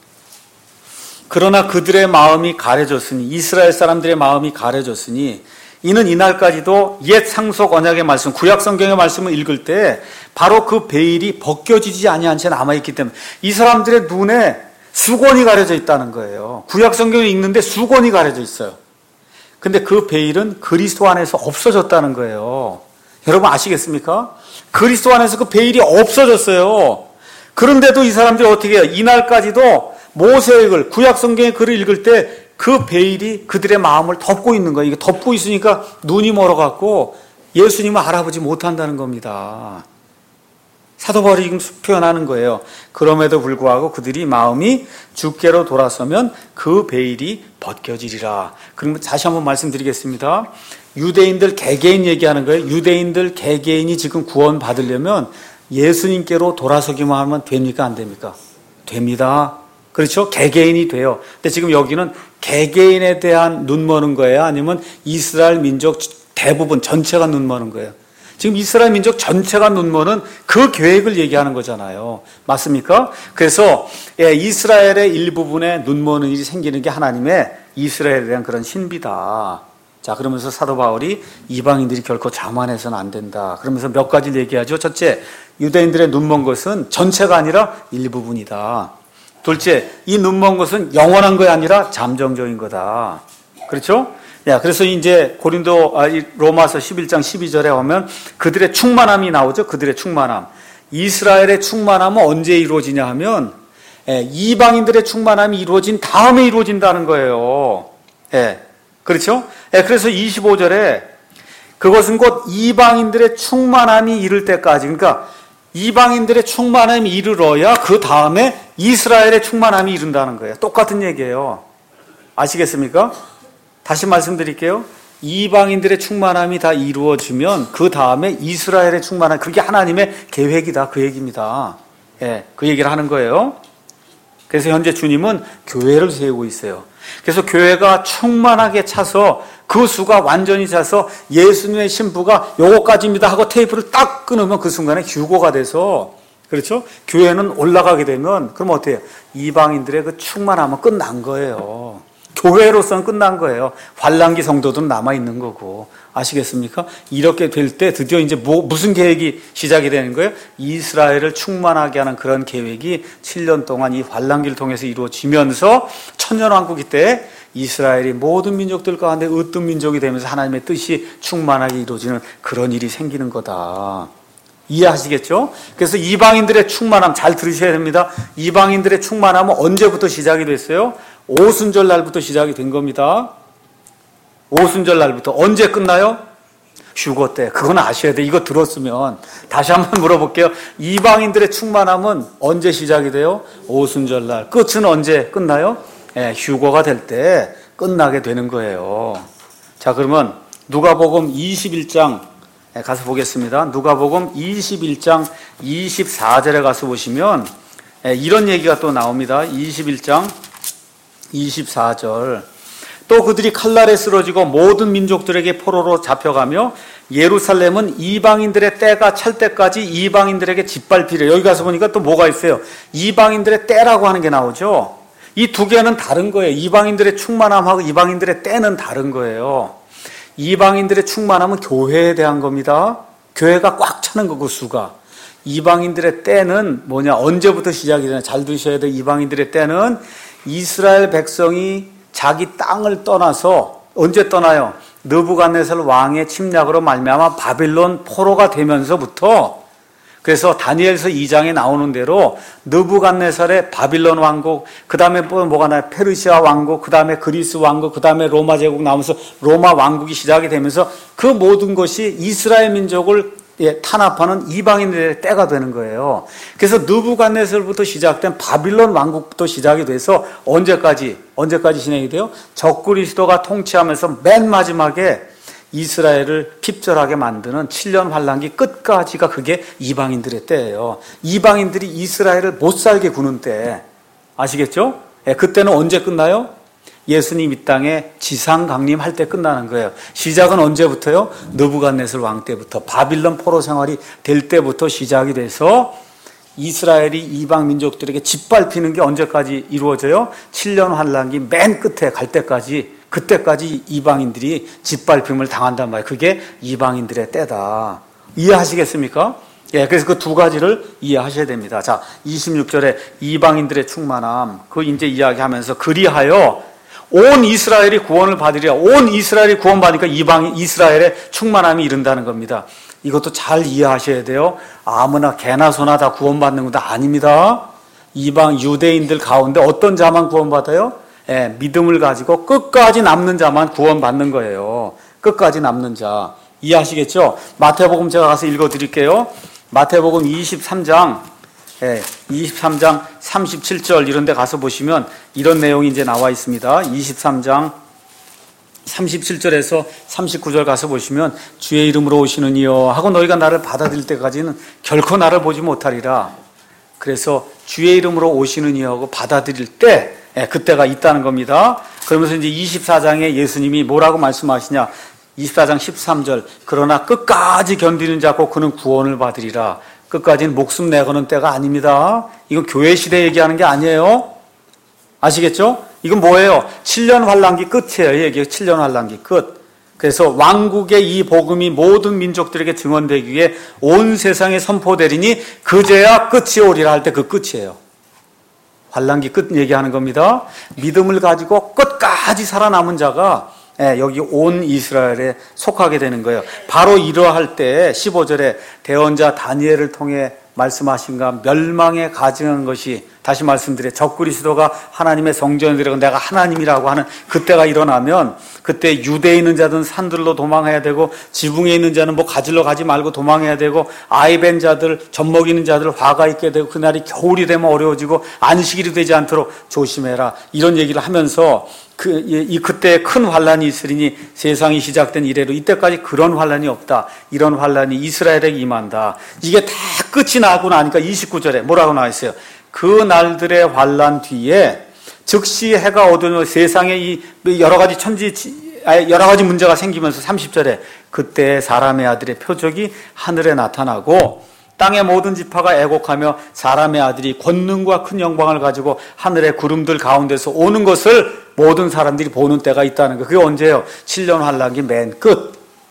그러나 그들의 마음이 가려졌으니, 이스라엘 사람들의 마음이 가려졌으니 이는 이날까지도 옛 상속 언약의 말씀, 구약 성경의 말씀을 읽을 때 바로 그 베일이 벗겨지지 아니한 채 남아있기 때문에 이 사람들의 눈에 수건이 가려져 있다는 거예요. 구약 성경을 읽는데 수건이 가려져 있어요. 근데 그 베일은 그리스도 안에서 없어졌다는 거예요. 여러분 아시겠습니까? 그리스도 안에서 그 베일이 없어졌어요. 그런데도 이 사람들이 어떻게 해요? 이날까지도 모세의 글, 구약 성경의 글을 읽을 때 그 베일이 그들의 마음을 덮고 있는 거예요. 이게 덮고 있으니까 눈이 멀어갖고 예수님을 알아보지 못한다는 겁니다. 사도 바울이 지금 표현하는 거예요. 그럼에도 불구하고 그들이 마음이 주께로 돌아서면 그 베일이 벗겨지리라. 그러면 다시 한번 말씀드리겠습니다. 유대인들 개개인 얘기하는 거예요. 유대인들 개개인이 지금 구원 받으려면 예수님께로 돌아서기만 하면 됩니까? 안 됩니까? 됩니다. 그렇죠? 개개인이 돼요. 근데 지금 여기는 개개인에 대한 눈머는 거예요? 아니면 이스라엘 민족 대부분 전체가 눈머는 거예요? 지금 이스라엘 민족 전체가 눈머는 그 계획을 얘기하는 거잖아요. 맞습니까? 그래서 이스라엘의 일부분에 눈머는 일이 생기는 게 하나님의 이스라엘에 대한 그런 신비다. 자, 그러면서 사도 바울이 이방인들이 결코 자만해서는 안 된다. 그러면서 몇 가지를 얘기하죠. 첫째, 유대인들의 눈먼 것은 전체가 아니라 일부분이다. 둘째, 이 눈먼 것은 영원한 것이 아니라 잠정적인 거다. 그렇죠? 그래서 이제 로마서 11장 12절에 보면 그들의 충만함이 나오죠. 그들의 충만함. 이스라엘의 충만함은 언제 이루어지냐 하면 이방인들의 충만함이 이루어진 다음에 이루어진다는 거예요. 예. 그렇죠? 예, 그래서 25절에 그것은 곧 이방인들의 충만함이 이를 때까지, 그러니까 이방인들의 충만함이 이르러야 그 다음에 이스라엘의 충만함이 이른다는 거예요. 똑같은 얘기예요. 아시겠습니까? 다시 말씀드릴게요. 이방인들의 충만함이 다 이루어지면 그 다음에 이스라엘의 충만함, 그게 하나님의 계획이다, 그 얘기입니다. 예, 그 얘기를 하는 거예요. 그래서 현재 주님은 교회를 세우고 있어요. 그래서 교회가 충만하게 차서 그 수가 완전히 차서 예수님의 신부가 요거까지입니다 하고 테이프를 딱 끊으면 그 순간에 휴고가 돼서, 그렇죠? 교회는 올라가게 되면 그럼 어때요? 이방인들의 그 충만함은 끝난 거예요. 교회로서는 끝난 거예요. 환란기 성도들은 남아있는 거고. 아시겠습니까? 이렇게 될 때 드디어 이제 무슨 계획이 시작이 되는 거예요? 이스라엘을 충만하게 하는 그런 계획이 7년 동안 이 환란기를 통해서 이루어지면서 천년왕국이 때 이스라엘이 모든 민족들 가운데 으뜸 민족이 되면서 하나님의 뜻이 충만하게 이루어지는 그런 일이 생기는 거다. 이해하시겠죠? 그래서 이방인들의 충만함 잘 들으셔야 됩니다. 이방인들의 충만함은 언제부터 시작이 됐어요? 오순절 날부터 시작이 된 겁니다. 오순절 날부터. 언제 끝나요? 휴거 때. 그건 아셔야 돼. 이거 들었으면. 다시 한번 물어볼게요. 이방인들의 충만함은 언제 시작이 돼요? 오순절 날. 끝은 언제 끝나요? 휴거가 될 때 끝나게 되는 거예요. 자, 그러면 누가복음 21장 가서 보겠습니다. 누가복음 21장 24절에 가서 보시면 이런 얘기가 또 나옵니다. 21장 24절. 또 그들이 칼날에 쓰러지고 모든 민족들에게 포로로 잡혀가며 예루살렘은 이방인들의 때가 찰 때까지 이방인들에게 짓밟히려. 여기 가서 보니까 또 뭐가 있어요? 이방인들의 때라고 하는 게 나오죠. 이 두 개는 다른 거예요. 이방인들의 충만함하고 이방인들의 때는 다른 거예요. 이방인들의 충만함은 교회에 대한 겁니다. 교회가 꽉 차는 거고 수가. 이방인들의 때는 뭐냐? 언제부터 시작이 되냐? 잘 들으셔야 돼요. 이방인들의 때는 이스라엘 백성이 자기 땅을 떠나서 언제 떠나요? 느부갓네살 왕의 침략으로 말미암아 바빌론 포로가 되면서부터, 그래서 다니엘서 2장에 나오는 대로 느부갓네살의 바빌론 왕국, 그 다음에 뭐가 나요? 페르시아 왕국, 그 다음에 그리스 왕국, 그 다음에 로마 제국 나오면서 로마 왕국이 시작이 되면서 그 모든 것이 이스라엘 민족을 탄압하는 이방인들의 때가 되는 거예요. 그래서 느부갓네살부터 시작된 바빌론 왕국부터 시작이 돼서 언제까지 진행이 돼요? 적그리스도가 통치하면서 맨 마지막에 이스라엘을 핍절하게 만드는 7년 환란기 끝까지가 그게 이방인들의 때예요. 이방인들이 이스라엘을 못 살게 구는 때. 아시겠죠? 그때는 언제 끝나요? 예수님 이 땅에 지상 강림할 때 끝나는 거예요. 시작은 언제부터요? 느부갓네살 왕 때부터, 바빌론 포로 생활이 될 때부터 시작이 돼서 이스라엘이 이방 민족들에게 짓밟히는 게 언제까지 이루어져요? 7년 환란기 맨 끝에 갈 때까지, 그때까지 이방인들이 짓밟힘을 당한단 말이에요. 그게 이방인들의 때다. 이해하시겠습니까? 그래서 그 두 가지를 이해하셔야 됩니다. 자, 26절에 이방인들의 충만함, 그 이제 이야기하면서 그리하여 온 이스라엘이 구원을 받으리라. 온 이스라엘이 구원받으니까 이스라엘의 충만함이 이른다는 겁니다. 이것도 잘 이해하셔야 돼요. 아무나 개나 소나 다 구원받는 것도 아닙니다. 이방 유대인들 가운데 어떤 자만 구원받아요? 믿음을 가지고 끝까지 남는 자만 구원받는 거예요. 끝까지 남는 자. 이해하시겠죠? 마태복음 제가 가서 읽어드릴게요. 마태복음 23장 37절 이런 데 가서 보시면 이런 내용이 이제 나와 있습니다. 23장 37절에서 39절 가서 보시면 주의 이름으로 오시는 이여 하고 너희가 나를 받아들일 때까지는 결코 나를 보지 못하리라. 그래서 주의 이름으로 오시는 이여 하고 받아들일 때 그때가 있다는 겁니다. 그러면서 이제 24장에 예수님이 뭐라고 말씀하시냐? 24장 13절. 그러나 끝까지 견디는 자 곧 그는 구원을 받으리라. 끝까지는 목숨 내거는 때가 아닙니다. 이건 교회 시대 얘기하는 게 아니에요. 아시겠죠? 이건 뭐예요? 7년 환란기 끝이에요. 얘기해요. 7년 환란기 끝. 그래서 왕국의 이 복음이 모든 민족들에게 증언되기 위해 온 세상에 선포되리니 그제야 끝이 오리라 할 때 그 끝이에요. 환란기 끝 얘기하는 겁니다. 믿음을 가지고 끝까지 살아남은 자가 여기 온 이스라엘에 속하게 되는 거예요. 바로 이러할 때 15절에 대언자 다니엘을 통해 말씀하신가 멸망에 가증한 것이 다시 말씀드려 적그리스도가 하나님의 성전에 들어가 내가 하나님이라고 하는 그때가 일어나면 그때 유대에 있는 자들은 산들로 도망해야 되고 지붕에 있는 자는 뭐 가지러 가지 말고 도망해야 되고 아이벤 자들 젖먹이는 자들 화가 있게 되고 그날이 겨울이 되면 어려워지고 안식일이 되지 않도록 조심해라 이런 얘기를 하면서 그때 큰 환란이 있으리니 세상이 시작된 이래로 이때까지 그런 환란이 없다. 이런 환란이 이스라엘에게 임한다. 이게 다 끝이 나고 나니까 29절에 뭐라고 나와 있어요? 그 날들의 환란 뒤에 즉시 해가 어두워 세상에 이 여러 가지 여러 가지 문제가 생기면서 30절에 그때 사람의 아들의 표적이 하늘에 나타나고 땅의 모든 지파가 애곡하며 사람의 아들이 권능과 큰 영광을 가지고 하늘의 구름들 가운데서 오는 것을 모든 사람들이 보는 때가 있다는 거. 그게 언제예요? 7년 환란기 맨 끝.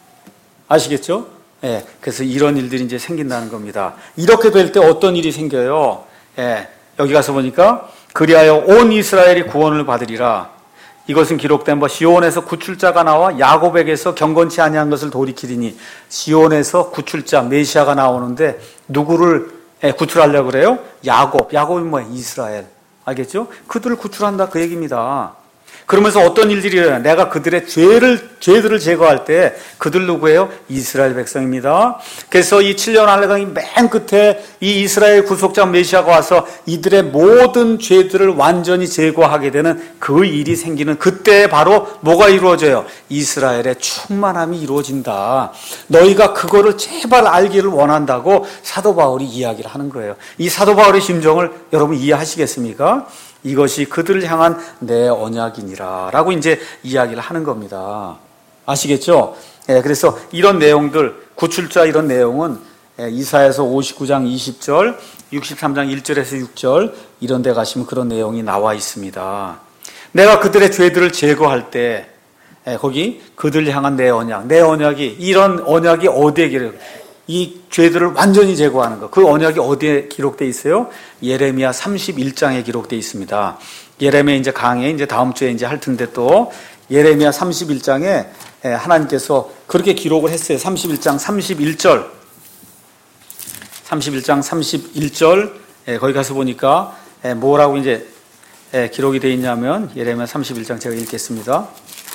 아시겠죠? 예. 그래서 이런 일들이 이제 생긴다는 겁니다. 이렇게 될 때 어떤 일이 생겨요? 예. 여기 가서 보니까 그리하여 온 이스라엘이 구원을 받으리라. 이것은 기록된 바 시온에서 구출자가 나와 야곱에게서 경건치 아니한 것을 돌이키리니 시온에서 구출자 메시아가 나오는데 누구를 구출하려고 그래요? 야곱이 뭐예요? 이스라엘. 알겠죠? 그들을 구출한다 그 얘기입니다. 그러면서 어떤 일들이 일어나요? 내가 그들의 죄들을 제거할 때 그들 누구예요? 이스라엘 백성입니다. 그래서 이 7년 환란기 맨 끝에 이 이스라엘 구속자 메시아가 와서 이들의 모든 죄들을 완전히 제거하게 되는 그 일이 생기는 그때 바로 뭐가 이루어져요? 이스라엘의 충만함이 이루어진다. 너희가 그거를 제발 알기를 원한다고 사도 바울이 이야기를 하는 거예요. 이 사도 바울의 심정을 여러분 이해하시겠습니까? 이것이 그들을 향한 내 언약이니라 라고 이제 이야기를 하는 겁니다. 아시겠죠? 예, 그래서 이런 내용들, 구출자 이런 내용은 이사야서 59장 20절, 63장 1절에서 6절 이런 데 가시면 그런 내용이 나와 있습니다. 내가 그들의 죄들을 제거할 때 거기 그들을 향한 내 언약이 이런 언약이 어디에 이 죄들을 완전히 제거하는 것. 그 언약이 어디에 기록되어 있어요? 예레미야 31장에 기록되어 있습니다. 예레미야 이제 강의 이제 다음 주에 이제 할 텐데 또 예레미야 31장에 하나님께서 그렇게 기록을 했어요. 31장 31절. 31장 31절. 거기 가서 보니까 뭐라고 이제 기록이 되어 있냐면 예레미야 31장 제가 읽겠습니다.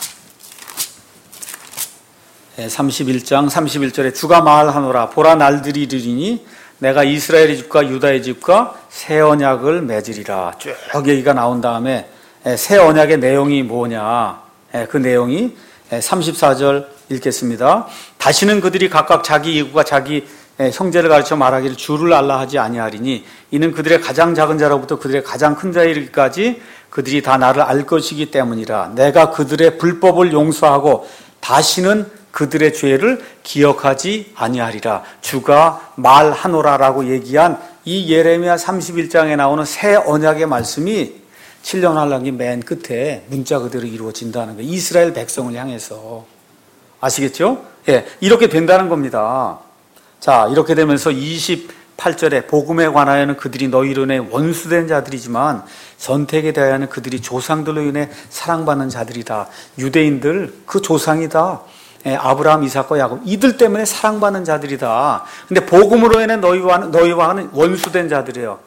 31장 31절에 주가 말하노라 보라 날들이 이르리니 내가 이스라엘의 집과 유다의 집과 새 언약을 맺으리라. 쭉 얘기가 나온 다음에 새 언약의 내용이 뭐냐. 그 내용이 34절 읽겠습니다. 다시는 그들이 각각 자기 이구가 자기 형제를 가르쳐 말하기를 주를 알라 하지 아니하리니 이는 그들의 가장 작은 자로부터 그들의 가장 큰 자에 이르기까지 그들이 다 나를 알 것이기 때문이라. 내가 그들의 불법을 용서하고 다시는 그들의 죄를 기억하지 아니하리라. 주가 말하노라라고 얘기한 이 예레미야 31장에 나오는 새 언약의 말씀이 7년 환란기 맨 끝에 문자 그대로 이루어진다는 거예요. 이스라엘 백성을 향해서. 아시겠죠? 예, 이렇게 된다는 겁니다. 자, 이렇게 되면서 28절에 복음에 관하여는 그들이 너희로 인해 원수된 자들이지만 선택에 대하여는 그들이 조상들로 인해 사랑받는 자들이다. 유대인들 그 조상이다. 아브라함, 이삭과 야곱 이들 때문에 사랑받는 자들이다. 근데 복음으로 인해 너희와는 원수된 자들이에요.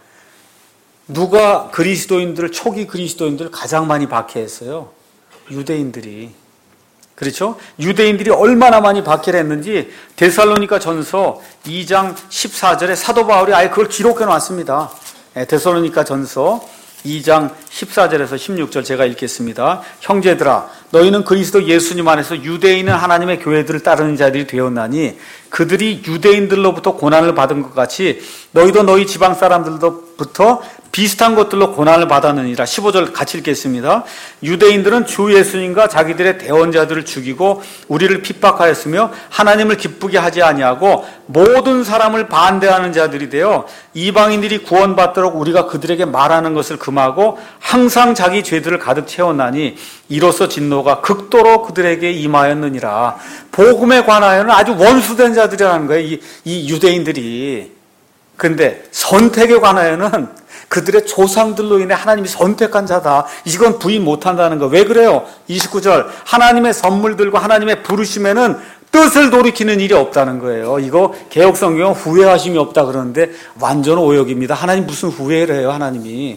누가 그리스도인들을 초기 그리스도인들을 가장 많이 박해했어요? 유대인들이. 그렇죠? 유대인들이 얼마나 많이 박해를 했는지 데살로니가 전서 2장 14절에 사도 바울이 아예 그걸 기록해 놨습니다. 데살로니가 전서 2장 14절에서 16절 제가 읽겠습니다. 형제들아 너희는 그리스도 예수님 안에서 유대인은 하나님의 교회들을 따르는 자들이 되었나니 그들이 유대인들로부터 고난을 받은 것 같이 너희도 너희 지방 사람들로부터 비슷한 것들로 고난을 받았느니라. 15절 같이 읽겠습니다. 유대인들은 주 예수님과 자기들의 대언자들을 죽이고 우리를 핍박하였으며 하나님을 기쁘게 하지 아니하고 모든 사람을 반대하는 자들이 되어 이방인들이 구원받도록 우리가 그들에게 말하는 것을 금하고 항상 자기 죄들을 가득 채웠나니 이로써 진노가 극도로 그들에게 임하였느니라. 복음에 관하여는 아주 원수된 자들이라는 거예요. 이 유대인들이. 근데 선택에 관하여는 그들의 조상들로 인해 하나님이 선택한 자다. 이건 부인 못한다는 거. 왜 그래요? 29절 하나님의 선물들과 하나님의 부르심에는 뜻을 돌이키는 일이 없다는 거예요. 이거 개혁성경은 후회하심이 없다 그러는데 완전 오역입니다. 하나님 무슨 후회를 해요, 하나님이.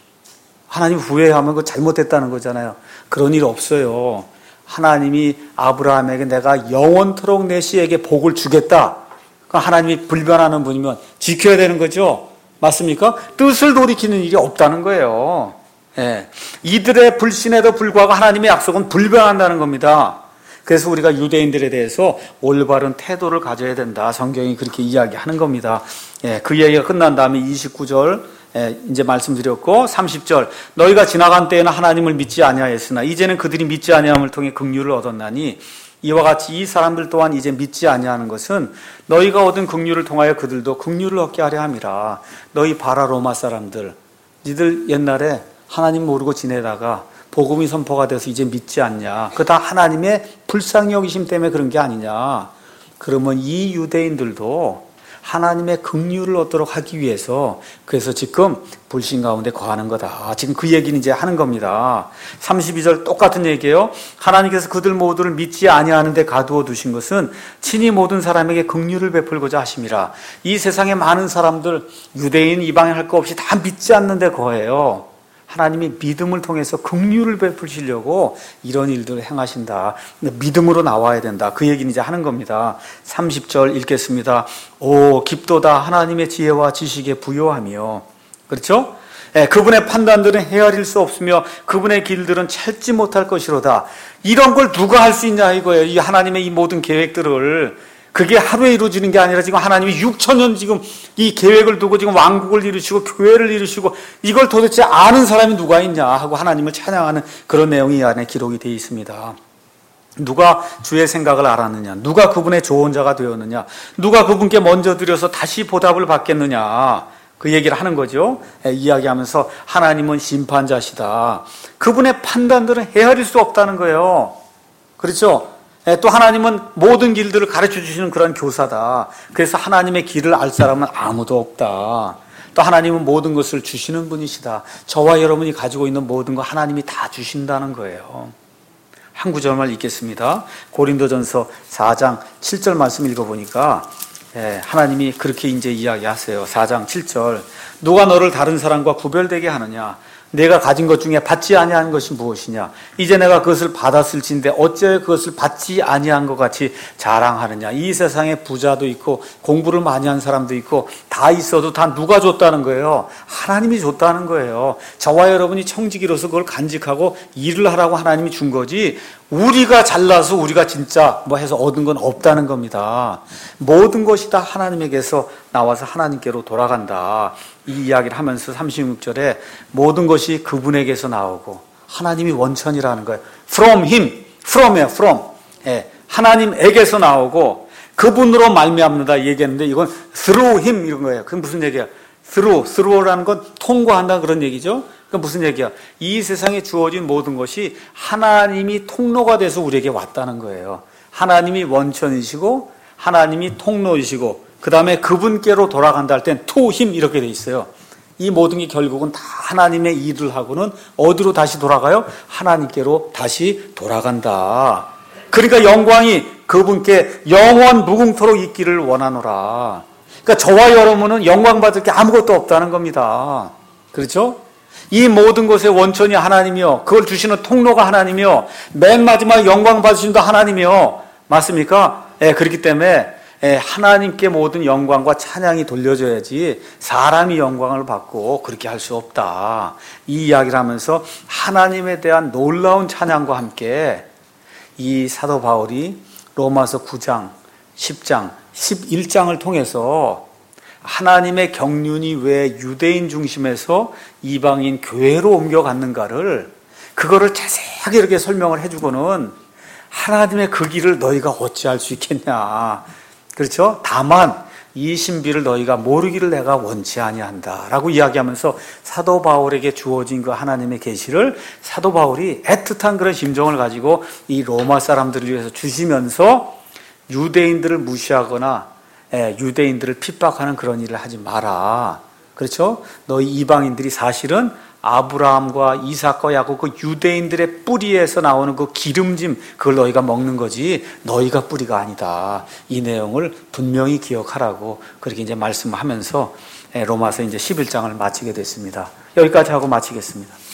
하나님 후회하면 그거 잘못했다는 거잖아요. 그런 일 없어요. 하나님이 아브라함에게 내가 영원토록 내 씨에게 복을 주겠다. 하나님이 불변하는 분이면 지켜야 되는 거죠. 맞습니까? 뜻을 돌이키는 일이 없다는 거예요. 예. 이들의 불신에도 불구하고 하나님의 약속은 불변한다는 겁니다. 그래서 우리가 유대인들에 대해서 올바른 태도를 가져야 된다. 성경이 그렇게 이야기하는 겁니다. 예. 그 이야기가 끝난 다음에 29절 이제 말씀드렸고 30절 너희가 지나간 때에는 하나님을 믿지 아니하였으나 이제는 그들이 믿지 아니함을 통해 긍휼을 얻었나니 이와 같이 이 사람들 또한 이제 믿지 아니하는 것은 너희가 얻은 긍휼을 통하여 그들도 긍휼을 얻게 하려 함이라. 너희 바라 로마 사람들, 니들 옛날에 하나님 모르고 지내다가 복음이 선포가 돼서 이제 믿지 않냐. 그거 다 하나님의 불쌍히 여기심 때문에 그런 게 아니냐. 그러면 이 유대인들도 하나님의 긍휼을 얻도록 하기 위해서 그래서 지금 불신 가운데 거하는 거다. 지금 그 얘기는 이제 하는 겁니다. 32절 똑같은 얘기예요. 하나님께서 그들 모두를 믿지 아니하는 데 가두어 두신 것은 친히 모든 사람에게 긍휼을 베풀고자 하심이라. 이 세상에 많은 사람들 유대인 이방인 할 거 없이 다 믿지 않는 데 거해요. 하나님이 믿음을 통해서 긍휼을 베푸시려고 이런 일들을 행하신다. 믿음으로 나와야 된다. 그 얘기는 이제 하는 겁니다. 30절 읽겠습니다. 오 깊도다 하나님의 지혜와 지식에 부요하며. 그렇죠? 예, 그분의 판단들은 헤아릴 수 없으며 그분의 길들은 찾지 못할 것이로다. 이런 걸 누가 할 수 있냐 이거예요. 이 하나님의 이 모든 계획들을. 그게 하루에 이루어지는 게 아니라 지금 하나님이 6천년 지금 이 계획을 두고 지금 왕국을 이루시고 교회를 이루시고 이걸 도대체 아는 사람이 누가 있냐 하고 하나님을 찬양하는 그런 내용이 이 안에 기록이 되어 있습니다. 누가 주의 생각을 알았느냐, 누가 그분의 조언자가 되었느냐, 누가 그분께 먼저 드려서 다시 보답을 받겠느냐, 그 얘기를 하는 거죠. 이야기하면서 하나님은 심판자시다. 그분의 판단들은 헤아릴 수 없다는 거예요. 그렇죠? 또 하나님은 모든 길들을 가르쳐 주시는 그런 교사다. 그래서 하나님의 길을 알 사람은 아무도 없다. 또 하나님은 모든 것을 주시는 분이시다. 저와 여러분이 가지고 있는 모든 거 하나님이 다 주신다는 거예요. 한 구절만 읽겠습니다. 고린도전서 4장 7절 말씀 읽어보니까 하나님이 그렇게 이제 이야기하세요. 4장 7절 누가 너를 다른 사람과 구별되게 하느냐? 내가 가진 것 중에 받지 아니한 것이 무엇이냐? 이제 내가 그것을 받았을진데 어찌하여 그것을 받지 아니한 것 같이 자랑하느냐? 이 세상에 부자도 있고 공부를 많이 한 사람도 있고 다 있어도 다 누가 줬다는 거예요? 하나님이 줬다는 거예요. 저와 여러분이 청지기로서 그걸 간직하고 일을 하라고 하나님이 준 거지 우리가 잘나서 우리가 진짜 뭐 해서 얻은 건 없다는 겁니다. 모든 것이 다 하나님에게서 나와서 하나님께로 돌아간다. 이 이야기를 하면서 36절에 모든 것이 그분에게서 나오고 하나님이 원천이라는 거예요. From Him, From이에요. From. 하나님에게서 나오고 그분으로 말미암는다 얘기했는데 이건 Through Him 이런 거예요. 그건 무슨 얘기야? Through라는 건 통과한다 그런 얘기죠. 그건 무슨 얘기야? 이 세상에 주어진 모든 것이 하나님이 통로가 돼서 우리에게 왔다는 거예요. 하나님이 원천이시고 하나님이 통로이시고 그 다음에 그분께로 돌아간다 할 땐 to him 이렇게 돼 있어요. 이 모든 게 결국은 다 하나님의 일을 하고는 어디로 다시 돌아가요? 하나님께로 다시 돌아간다. 그러니까 영광이 그분께 영원 무궁토록 있기를 원하노라. 그러니까 저와 여러분은 영광 받을 게 아무것도 없다는 겁니다. 그렇죠? 이 모든 것의 원천이 하나님이요. 그걸 주시는 통로가 하나님이요. 맨 마지막 영광 받으신다 하나님이요. 맞습니까? 그렇기 때문에 하나님께 모든 영광과 찬양이 돌려져야지 사람이 영광을 받고 그렇게 할 수 없다. 이 이야기를 하면서 하나님에 대한 놀라운 찬양과 함께 이 사도 바울이 로마서 9장, 10장, 11장을 통해서 하나님의 경륜이 왜 유대인 중심에서 이방인 교회로 옮겨갔는가를 그거를 자세하게 이렇게 설명을 해주고는 하나님의 그 길을 너희가 어찌할 수 있겠냐. 그렇죠? 다만 이 신비를 너희가 모르기를 내가 원치 아니한다라고 이야기하면서 사도 바울에게 주어진 그 하나님의 계시를 사도 바울이 애틋한 그런 심정을 가지고 이 로마 사람들을 위해서 주시면서 유대인들을 무시하거나 유대인들을 핍박하는 그런 일을 하지 마라. 그렇죠? 너희 이방인들이 사실은 아브라함과 이삭과 야곱 그 유대인들의 뿌리에서 나오는 그 기름짐 그걸 너희가 먹는 거지 너희가 뿌리가 아니다. 이 내용을 분명히 기억하라고 그렇게 이제 말씀하면서 로마서 이제 11장을 마치게 됐습니다. 여기까지 하고 마치겠습니다.